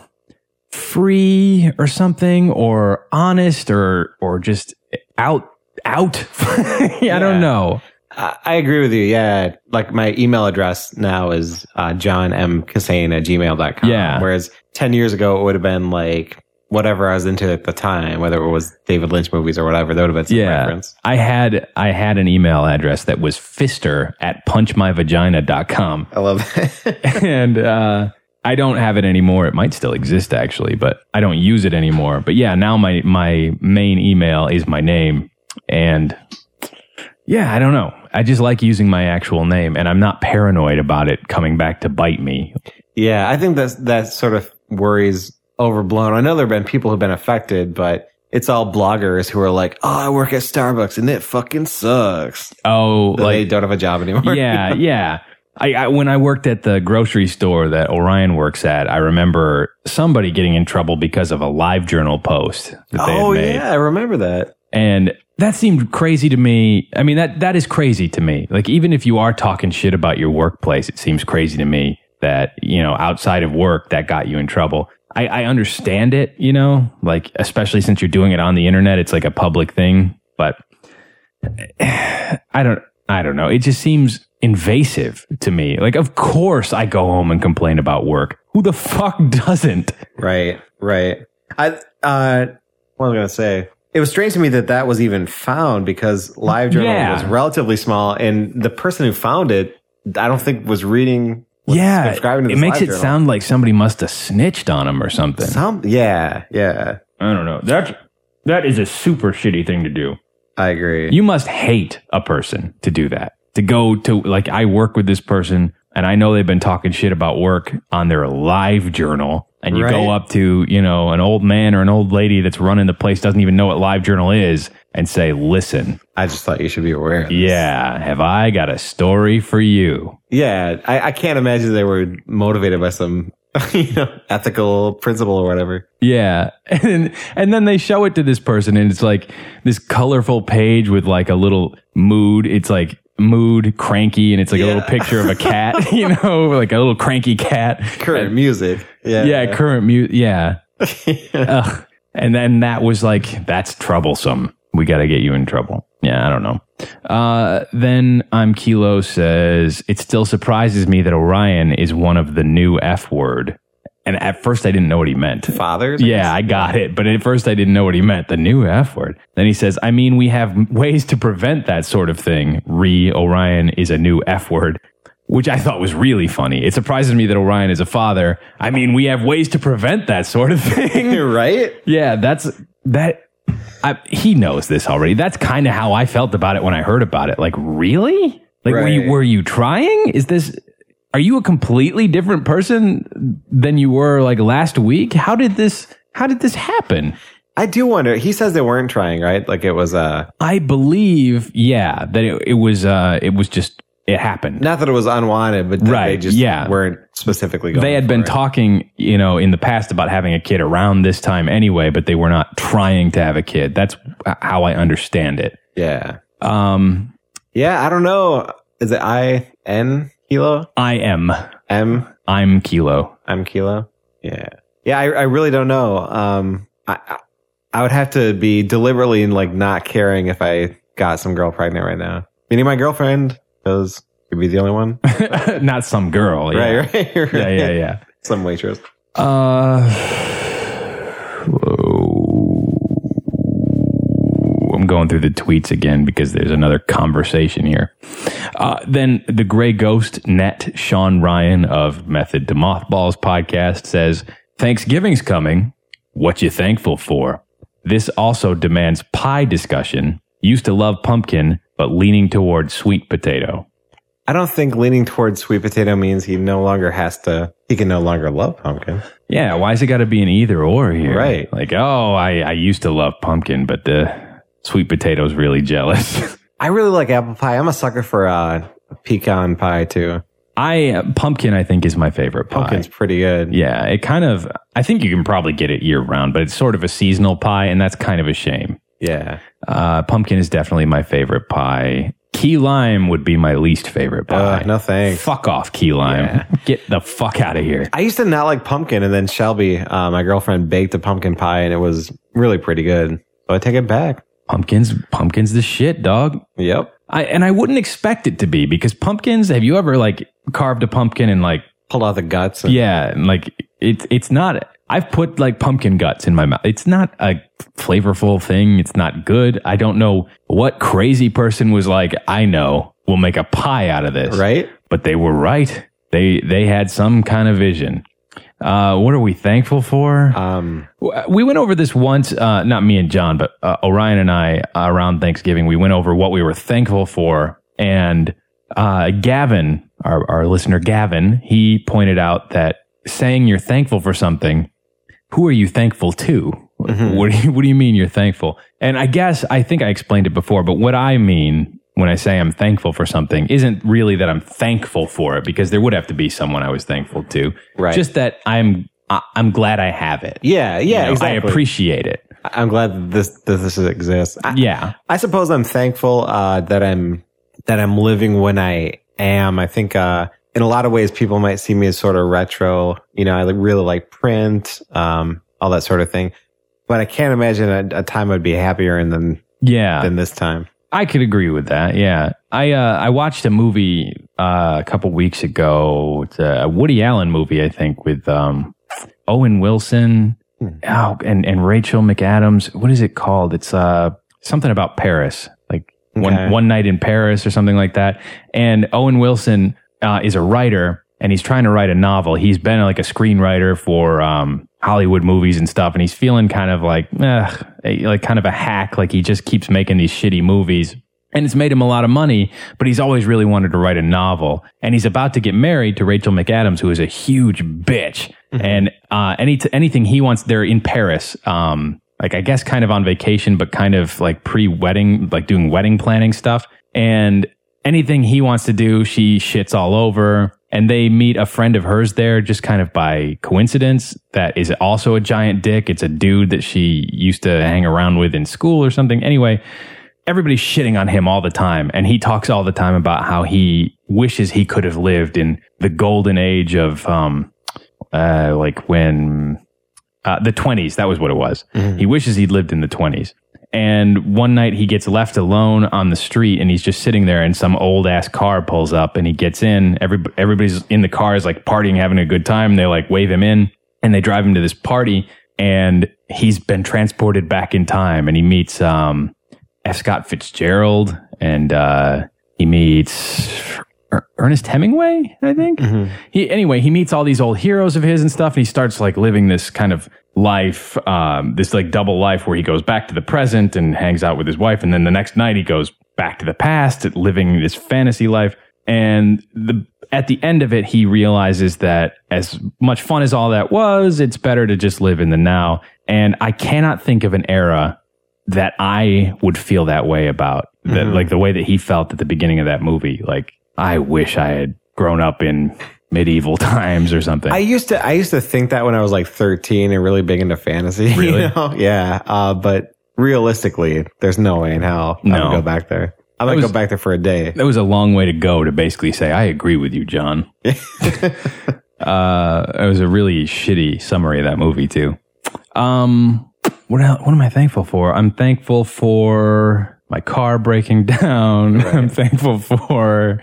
free or something, or honest, or or just out out. I Yeah. don't know. I, I agree with you. Yeah. Like my email address now is uh, john m cassane at gmail dot com. Yeah. Whereas ten years ago, it would have been like whatever I was into at the time, whether it was David Lynch movies or whatever, that would have been some Yeah, reference. I had I had an email address that was fister at punch my vagina dot com. I love that. And uh, I don't have it anymore. It might still exist actually, but I don't use it anymore. But yeah, now my my main email is my name, and yeah, I don't know. I just like using my actual name, and I'm not paranoid about it coming back to bite me. Yeah, I think that's that sort of worries overblown. I know there have been people who've been affected, but it's all bloggers who are like, "Oh, I work at Starbucks and it fucking sucks." Oh, that like they don't have a job anymore. Yeah, yeah. I, I when I worked at the grocery store that Orion works at, I remember somebody getting in trouble because of a LiveJournal post that they Oh had made. yeah, I remember that. And that seemed crazy to me. I mean, that that is crazy to me. Like, even if you are talking shit about your workplace, it seems crazy to me that, you know, outside of work, that got you in trouble. I, I understand it, you know, like, especially since you're doing it on the internet, it's like a public thing. But I don't, I don't know. It just seems invasive to me. Like, of course I go home and complain about work. Who the fuck doesn't? Right, right. I, uh, what was I going to say? It was strange to me that that was even found because LiveJournal Yeah. was relatively small, and the person who found it, I don't think was reading. Was Yeah, subscribing to it this makes it LiveJournal. sound like somebody must have snitched on him or something. Some, yeah, yeah. I don't know. That's that is a super shitty thing to do. I agree. You must hate a person to do that. To go to, like, I work with this person and I know they've been talking shit about work on their LiveJournal, and you Right. go up to, you know, an old man or an old lady that's running the place, doesn't even know what LiveJournal is, and say, listen, I just thought you should be aware of this. yeah, have I got a story for you? Yeah, I, I can't imagine they were motivated by some, you know, ethical principle or whatever. Yeah. And and then they show it to this person, and it's like this colorful page with like a little mood. It's like mood cranky, and it's like Yeah. a little picture of a cat, you know, like a little cranky cat. Current music. Yeah. Yeah, current mute. Yeah. Ugh. And then that was like, that's troublesome. We got to get you in trouble. Yeah, I don't know. Uh, then I'm Kilo says, it still surprises me that Orion is one of the new F word. And at first I didn't know what he meant. Fathers? Yeah, I got it. But at first I didn't know what he meant. The new F word. Then he says, I mean, we have ways to prevent that sort of thing. Re Orion is a new F word, which I thought was really funny. It surprises me that Orion is a father. I mean, we have ways to prevent that sort of thing. Right? Yeah, that's that. I, he knows this already. That's kind of how I felt about it when I heard about it. Like, really? Like, Right. were you, were you trying? Is this, are you a completely different person than you were like last week? How did this, how did this happen? I do wonder. He says they weren't trying, right? Like it was, uh, I believe, yeah, that it, it was, uh, it was just, it happened. not that it was unwanted, but that Right, they just yeah. weren't specifically going They had for been it. talking, you know, in the past about having a kid around this time anyway, but they were not trying to have a kid. That's how I understand it. Yeah. Um, Yeah, I don't know. Is it I N Kilo? I am. M? I'm Kilo. I'm Kilo? Yeah. Yeah, I, I really don't know. Um, I, I I would have to be deliberately like not caring if I got some girl pregnant right now. Meaning my girlfriend, because could be the only one. Not some girl. Yeah. Right, right, right. Yeah, yeah, yeah. Some waitress. Uh, I'm going through the tweets again because there's another conversation here. Uh, then the Gray Ghost Net, Sean Ryan of Method to Mothballs podcast says, Thanksgiving's coming. What you thankful for? This also demands pie discussion. Used to love pumpkin, but leaning towards sweet potato. I don't think leaning towards sweet potato means he no longer has to, he can no longer love pumpkin. Yeah, why is it got to be an either or here? Right. Like, oh, I, I used to love pumpkin, but the sweet potato's really jealous. I really like apple pie. I'm a sucker for uh, pecan pie too. I uh, pumpkin, I think, is my favorite pie. Pumpkin's pretty good. Yeah, it kind of, I think you can probably get it year round, but it's sort of a seasonal pie, and that's kind of a shame. Yeah. Uh, pumpkin is definitely my favorite pie. Key lime would be my least favorite pie. Uh, no thanks. Fuck off, key lime. Yeah. Get the fuck out of here. I used to not like pumpkin, and then Shelby, uh, my girlfriend, baked a pumpkin pie, and it was really pretty good. So I take it back. Pumpkins, pumpkins the shit, dog. Yep. I and I wouldn't expect it to be because pumpkins, have you ever like carved a pumpkin and like Pulled out the guts. And, yeah, and like it's it's not I've put like pumpkin guts in my mouth. It's not a flavorful thing. It's not good. I don't know what crazy person was like, I know, we'll make a pie out of this. Right? But they were right. They they had some kind of vision. Uh, what are we thankful for? Um, We went over this once, uh, not me and John, but uh, Orion and I uh, around Thanksgiving. We went over what we were thankful for. And uh, Gavin, our, our listener Gavin, he pointed out that saying you're thankful for something, who are you thankful to? Mm-hmm. What do you, what do you mean you're thankful? And I guess, I think I explained it before, but what I mean when I say I'm thankful for something isn't really that I'm thankful for it, because there would have to be someone I was thankful to. Right. Just that I'm I- I'm glad I have it. yeah, yeah, You know, exactly. I appreciate it. I'm glad that this that this exists. I, Yeah. I suppose I'm thankful uh, that I'm that I'm living when I am. I think uh, in a lot of ways, people might see me as sort of retro. You know, I like- really like print, um, all that sort of thing. But I can't imagine a, a time I'd be happier in than Yeah. than this time. I could agree with that. Yeah. I uh, I watched a movie uh, a couple weeks ago. It's a Woody Allen movie, I think, with um, Owen Wilson oh, and, and Rachel McAdams. What is it called? It's uh, something about Paris, like Okay. one, one night in Paris or something like that. And Owen Wilson uh, is a writer, and he's trying to write a novel. He's been like a screenwriter for um, Hollywood movies and stuff, and he's feeling kind of like, ugh, like kind of a hack. Like he just keeps making these shitty movies. And it's made him a lot of money, but he's always really wanted to write a novel. And he's about to get married to Rachel McAdams, who is a huge bitch. Mm-hmm. And uh, any t- anything he wants, they're in Paris, um, like I guess kind of on vacation, but kind of like pre-wedding, like doing wedding planning stuff. And anything he wants to do, she shits all over. And they meet a friend of hers there just kind of by coincidence that is also a giant dick. It's a dude that she used to hang around with in school or something. Anyway, everybody's shitting on him all the time. And he talks all the time about how he wishes he could have lived in the golden age of, um, uh, like when, uh, the twenties, that was what it was. Mm-hmm. He wishes he'd lived in the twenties. And one night he gets left alone on the street and he's just sitting there and some old ass car pulls up and he gets in. Every, everybody's in the car is like partying, having a good time. They like wave him in and they drive him to this party and he's been transported back in time and he meets um, F. Scott Fitzgerald and uh, he meets er- Ernest Hemingway, I think. Mm-hmm. He Anyway, he meets all these old heroes of his and stuff and he starts like living this kind of life, um, this like double life where he goes back to the present and hangs out with his wife. And then the next night he goes back to the past, living this fantasy life. And the, at the end of it, he realizes that as much fun as all that was, it's better to just live in the now. And I cannot think of an era that I would feel that way about, that, mm-hmm. like the way that he felt at the beginning of that movie. Like, I wish I had grown up in medieval times or something. I used to I used to think that when I was like thirteen and really big into fantasy. Really? You know? Yeah. Uh, but realistically, there's no way in hell I no. would go back there. I might was, go back there for a day. That was a long way to go to basically say, I agree with you, John. uh, it was a really shitty summary of that movie, too. Um, what else, what am I thankful for? I'm thankful for my car breaking down. Right. I'm thankful for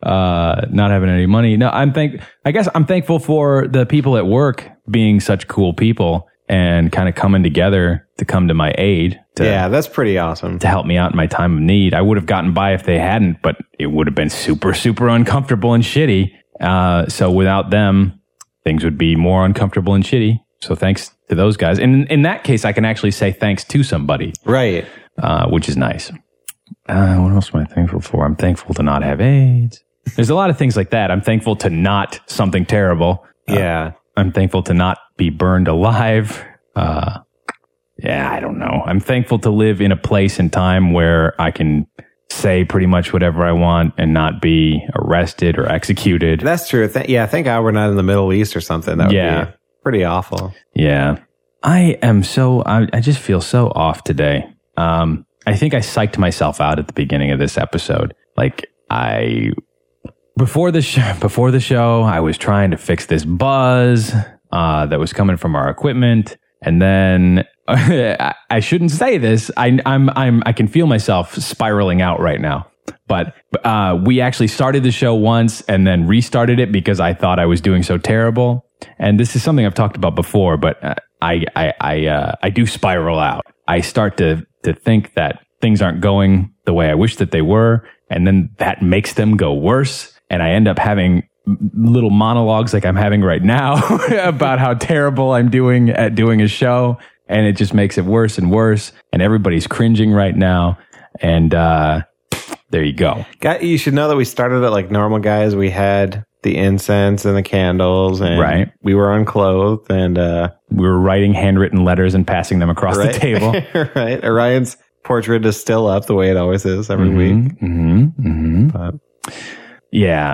uh, not having any money. No, I'm thank. I guess I'm thankful for the people at work being such cool people and kind of coming together to come to my aid. To, yeah, that's pretty awesome. To help me out in my time of need. I would have gotten by if they hadn't, but it would have been super, super uncomfortable and shitty. Uh, so without them, things would be more uncomfortable and shitty. So thanks to those guys. And in that case, I can actually say thanks to somebody. Right. Uh, which is nice. Uh, what else am I thankful for? I'm thankful to not have AIDS. There's a lot of things like that. I'm thankful to not something terrible. Yeah. Uh, I'm thankful to not be burned alive. Uh, yeah, I don't know. I'm thankful to live in a place and time where I can say pretty much whatever I want and not be arrested or executed. That's true. Th- yeah, thank God we're not in the Middle East or something. That would yeah. be pretty awful. Yeah. I am so, I, I just feel so off today. Um, I think I psyched myself out at the beginning of this episode. Like I, before the show, before the show, I was trying to fix this buzz uh, that was coming from our equipment, and then I, I shouldn't say this. I, I'm, I'm, I can feel myself spiraling out right now. But uh, we actually started the show once and then restarted it because I thought I was doing so terrible. And this is something I've talked about before, but uh, I, I, I, uh, I do spiral out. I start to to think that things aren't going the way I wish that they were, and then that makes them go worse. And I end up having little monologues like I'm having right now about how terrible I'm doing at doing a show. And it just makes it worse and worse. And everybody's cringing right now. And uh, there you go. Guy, you should know that we started it like normal guys. We had the incense and the candles. And right. we were unclothed. And uh, we were writing handwritten letters and passing them across right. the table. Right. Orion's portrait is still up the way it always is every mm-hmm, week. Mm-hmm, mm-hmm. But yeah,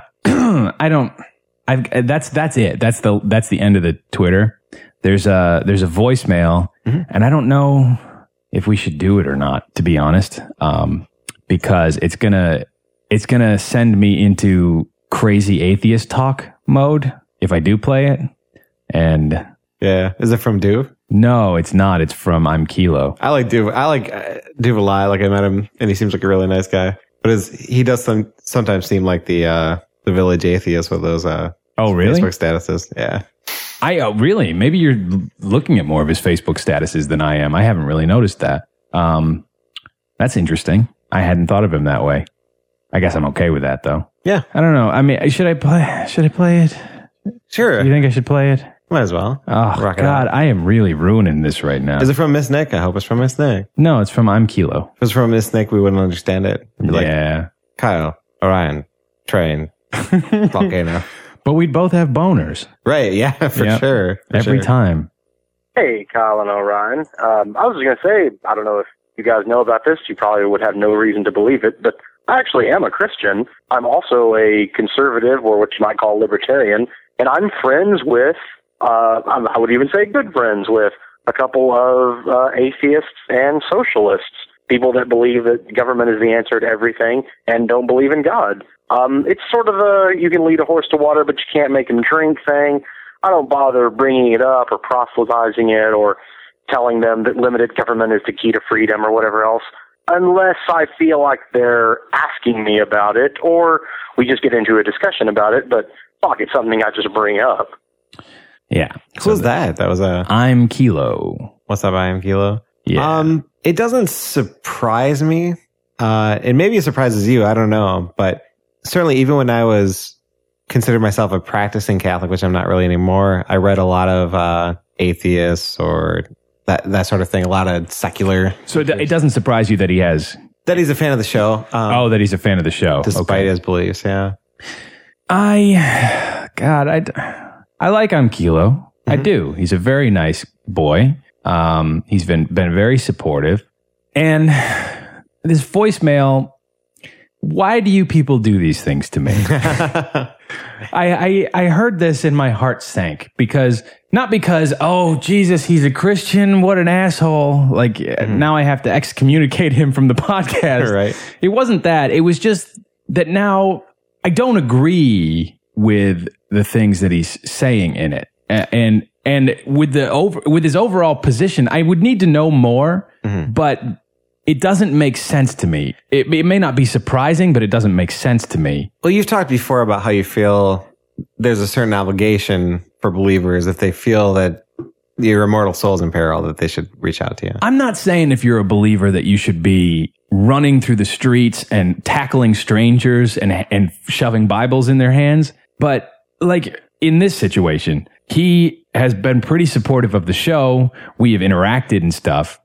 I don't. I've that's that's it. That's the that's the end of the Twitter. There's a there's a voicemail, mm-hmm. and I don't know if we should do it or not. To be honest, um, because it's gonna it's gonna send me into crazy atheist talk mode if I do play it. And yeah, is it from Duve? No, it's not. It's from I'm Kilo. I like Duve. I like uh, Duve a lot. Like I met him, and he seems like a really nice guy. But his, he does some, sometimes seem like the uh, the village atheist with those uh, oh really Facebook statuses. Yeah, I uh, really maybe you're looking at more of his Facebook statuses than I am. I haven't really noticed that. Um, that's interesting. I hadn't thought of him that way. I guess I'm okay with that though. Yeah, I don't know. I mean, should I play? Should I play it? Sure. You think I should play it? Might as well. Oh, Rock God, I am really ruining this right now. Is it from Miss Nick? I hope it's from Miss Nick. No, it's from I'm Kilo. If it's from Miss Nick, we wouldn't understand it. It'd be yeah. Like, Kyle, Orion, Train, Volcano. But we'd both have boners. Right, yeah, for yep. sure. For Every sure. time. Hey, Kyle and Orion. Um, I was going to say, I don't know if you guys know about this. You probably would have no reason to believe it, but I actually am a Christian. I'm also a conservative, or what you might call libertarian, and I'm friends with Uh, I would even say good friends with a couple of uh, atheists and socialists, people that believe that government is the answer to everything and don't believe in God. Um, it's sort of a you can lead a horse to water, but you can't make him drink thing. I don't bother bringing it up or proselytizing it or telling them that limited government is the key to freedom or whatever else, unless I feel like they're asking me about it, or we just get into a discussion about it. But fuck, it's something I just bring up. Yeah. Who was that? That was a... I'm Kilo. What's up, I am Kilo? Yeah. Um, it doesn't surprise me. Uh, it maybe it surprises you. I don't know. But certainly even when I was considered myself a practicing Catholic, which I'm not really anymore, I read a lot of uh, atheists or that, that sort of thing. A lot of secular. So it, it doesn't surprise you that he has... That he's a fan of the show. Um, oh, that he's a fan of the show. Despite okay. his beliefs, yeah. I... God, I... I like I'm Kilo. Mm-hmm. I do. He's a very nice boy. Um, he's been been very supportive. And this voicemail, why do you people do these things to me? I, I I heard this and my heart sank because, not because, oh, Jesus, he's a Christian, what an asshole. Like, mm-hmm. now I have to excommunicate him from the podcast. Right. It wasn't that. It was just that now I don't agree with the things that he's saying in it. And and with the over with his overall position, I would need to know more, mm-hmm. but it doesn't make sense to me. It, it may not be surprising, but it doesn't make sense to me. Well, you've talked before about how you feel there's a certain obligation for believers if they feel that your immortal soul's in peril, that they should reach out to you. I'm not saying if you're a believer that you should be running through the streets and tackling strangers and and shoving Bibles in their hands. But like in this situation, he has been pretty supportive of the show. We have interacted and stuff.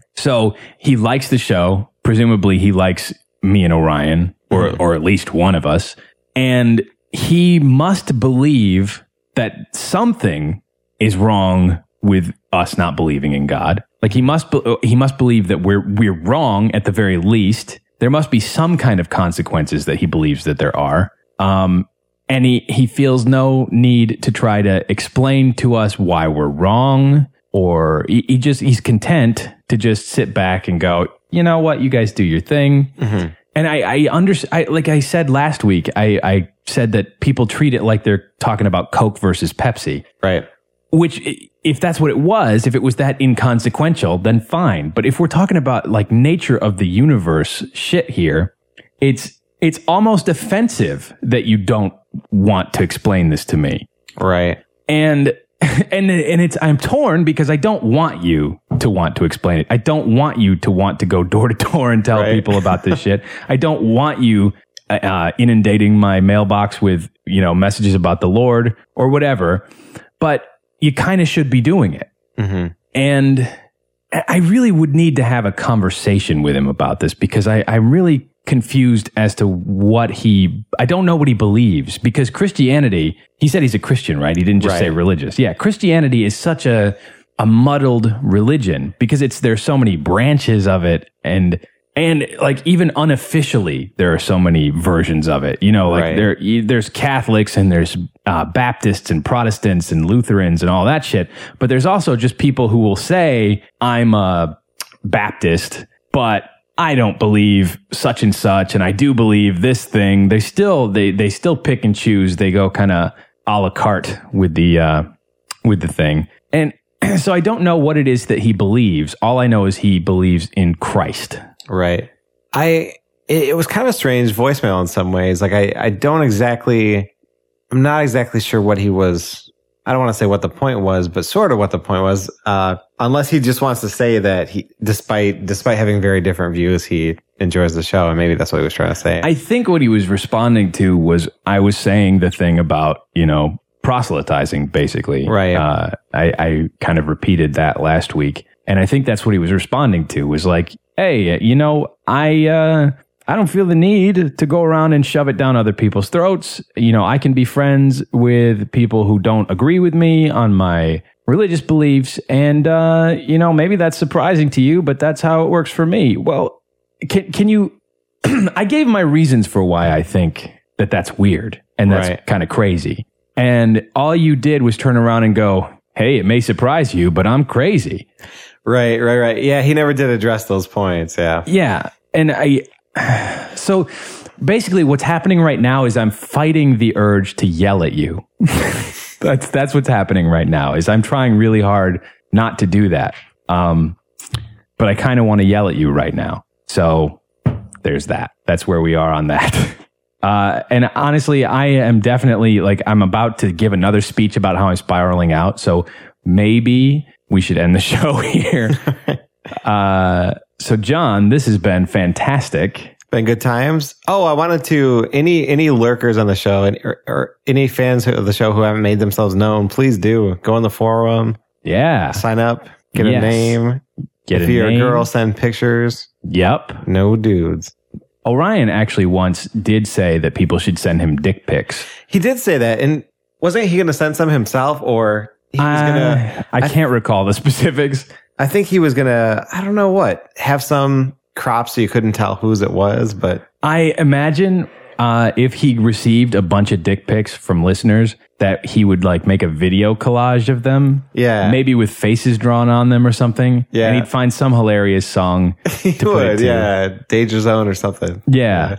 So he likes the show. Presumably he likes me and Orion, or, mm-hmm. or at least one of us. And he must believe that something is wrong with us not believing in God. Like he must, be, he must believe that we're, we're wrong at the very least. There must be some kind of consequences that he believes that there are. Um, And he, he feels no need to try to explain to us why we're wrong, or he, he just, he's content to just sit back and go, you know what, you guys do your thing. Mm-hmm. And I, I understand, like I said last week, I, I said that people treat it like they're talking about Coke versus Pepsi. Right. Which, if that's what it was, if it was that inconsequential, then fine. But if we're talking about like nature of the universe shit here, it's, it's almost offensive that you don't want to explain this to me. Right. And, and, and it's, I'm torn because I don't want you to want to explain it. I don't want you to want to go door to door and tell right. people about this shit. I don't want you, uh, inundating my mailbox with, you know, messages about the Lord or whatever, but you kind of should be doing it. Mm-hmm. And I really would need to have a conversation with him about this because I, I really confused as to what he, I don't know what he believes, because Christianity, he said he's a Christian, right? He didn't just right. say religious. Yeah, Christianity is such a a muddled religion because it's there's so many branches of it, and and like even unofficially there are so many versions of it. You know, like right. there there's Catholics and there's uh, Baptists and Protestants and Lutherans and all that shit, but there's also just people who will say I'm a Baptist, but I don't believe such and such, and I do believe this thing. They still they they still pick and choose. They go kind of a la carte with the uh, with the thing, and so I don't know what it is that he believes. All I know is he believes in Christ. Right. I it, it was kind of strange voicemail in some ways. Like I I don't exactly I'm not exactly sure what he was. I don't want to say what the point was, but sort of what the point was. Uh, unless he just wants to say that he, despite despite having very different views, he enjoys the show, and maybe that's what he was trying to say. I think what he was responding to was I was saying the thing about, you know, proselytizing, basically. Right. Uh, I, I kind of repeated that last week, and I think that's what he was responding to. Was like, hey, you know, I. Uh, I don't feel the need to go around and shove it down other people's throats. You know, I can be friends with people who don't agree with me on my religious beliefs. And, uh, you know, maybe that's surprising to you, but that's how it works for me. Well, can, can you, I gave my reasons for why I think that that's weird and that's right. kind of crazy. And all you did was turn around and go, hey, it may surprise you, but I'm crazy. Right, right, right. Yeah, he never did address those points. Yeah. Yeah. And I, so basically what's happening right now is I'm fighting the urge to yell at you. that's that's what's happening right now is I'm trying really hard not to do that. Um, but I kind of want to yell at you right now. So there's that. That's where we are on that. Uh, and honestly, I am definitely like, I'm about to give another speech about how I'm spiraling out. So maybe we should end the show here. uh, so John, this has been fantastic. Been good times. Oh, I wanted to, any, any lurkers on the show and, or, or any fans of the show who haven't made themselves known, please do go on the forum. Yeah. Sign up, get Yes. a name. Get if a you're name. a girl, send pictures. Yep. No dudes. Orion actually once did say that people should send him dick pics. He did say that. And wasn't he going to send some himself, or he was Uh, going to, I can't recall the specifics. I think he was going to, I don't know what, have some crop so you couldn't tell whose it was, but I imagine uh, if he received a bunch of dick pics from listeners, that he would like make a video collage of them. Yeah. Maybe with faces drawn on them or something. Yeah. And he'd find some hilarious song he to put it would, to. yeah. Danger Zone or something. Yeah.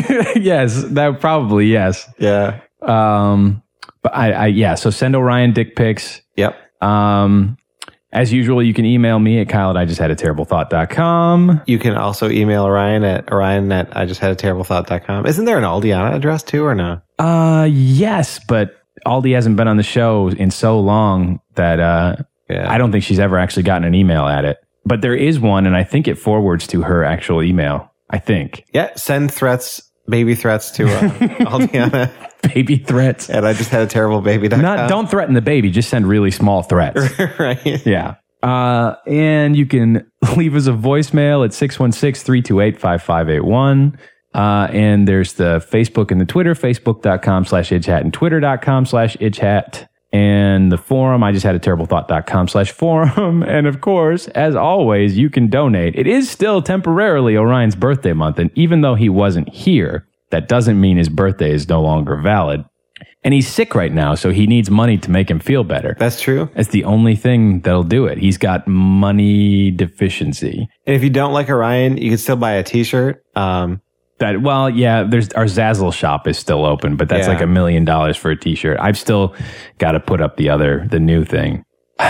Yes, that probably, yes. Yeah. Um, but I, I, yeah, so send Orion dick pics. Yep. Um, as usual, you can email me at Kyle at I just had a terrible thought dot com. You can also email Orion at Orion at I just had a terrible thought dot com. Isn't there an Aldiana address too, or no? Uh, yes, but Aldi hasn't been on the show in so long that uh, Yeah. I don't think she's ever actually gotten an email at it. But there is one, and I think it forwards to her actual email. I think. Yeah. Send threats, baby threats to uh, Aldiana Baby threats. at I just had a terrible baby dot com. Not, don't threaten the baby. Just send really small threats. Right. Yeah. Uh, and you can leave us a voicemail at six one six, three two eight, five five eight one. Uh, and there's the Facebook and the Twitter, facebook.com slash idgehat and twitter.com slash idgehat. And the forum, I just had a terrible thought.com slash forum. And of course, as always, you can donate. It is still temporarily Orion's birthday month. And even though he wasn't here, that doesn't mean his birthday is no longer valid. And he's sick right now, so he needs money to make him feel better. That's true. That's the only thing that'll do it. He's got money deficiency. And if you don't like Orion, you can still buy a t-shirt. Um, That well, yeah, there's our Zazzle shop is still open, but that's Yeah. like a million dollars for a t-shirt. I've still got to put up the other, the new thing.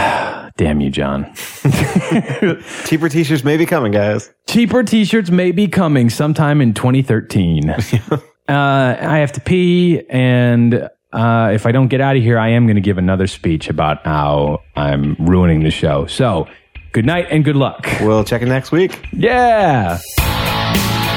Damn you, John. cheaper t-shirts may be coming, guys. Cheaper t-shirts may be coming sometime in twenty thirteen. uh, I have to pee, and uh, if I don't get out of here, I am going to give another speech about how I'm ruining the show. So, good night and good luck. We'll check in next week. Yeah.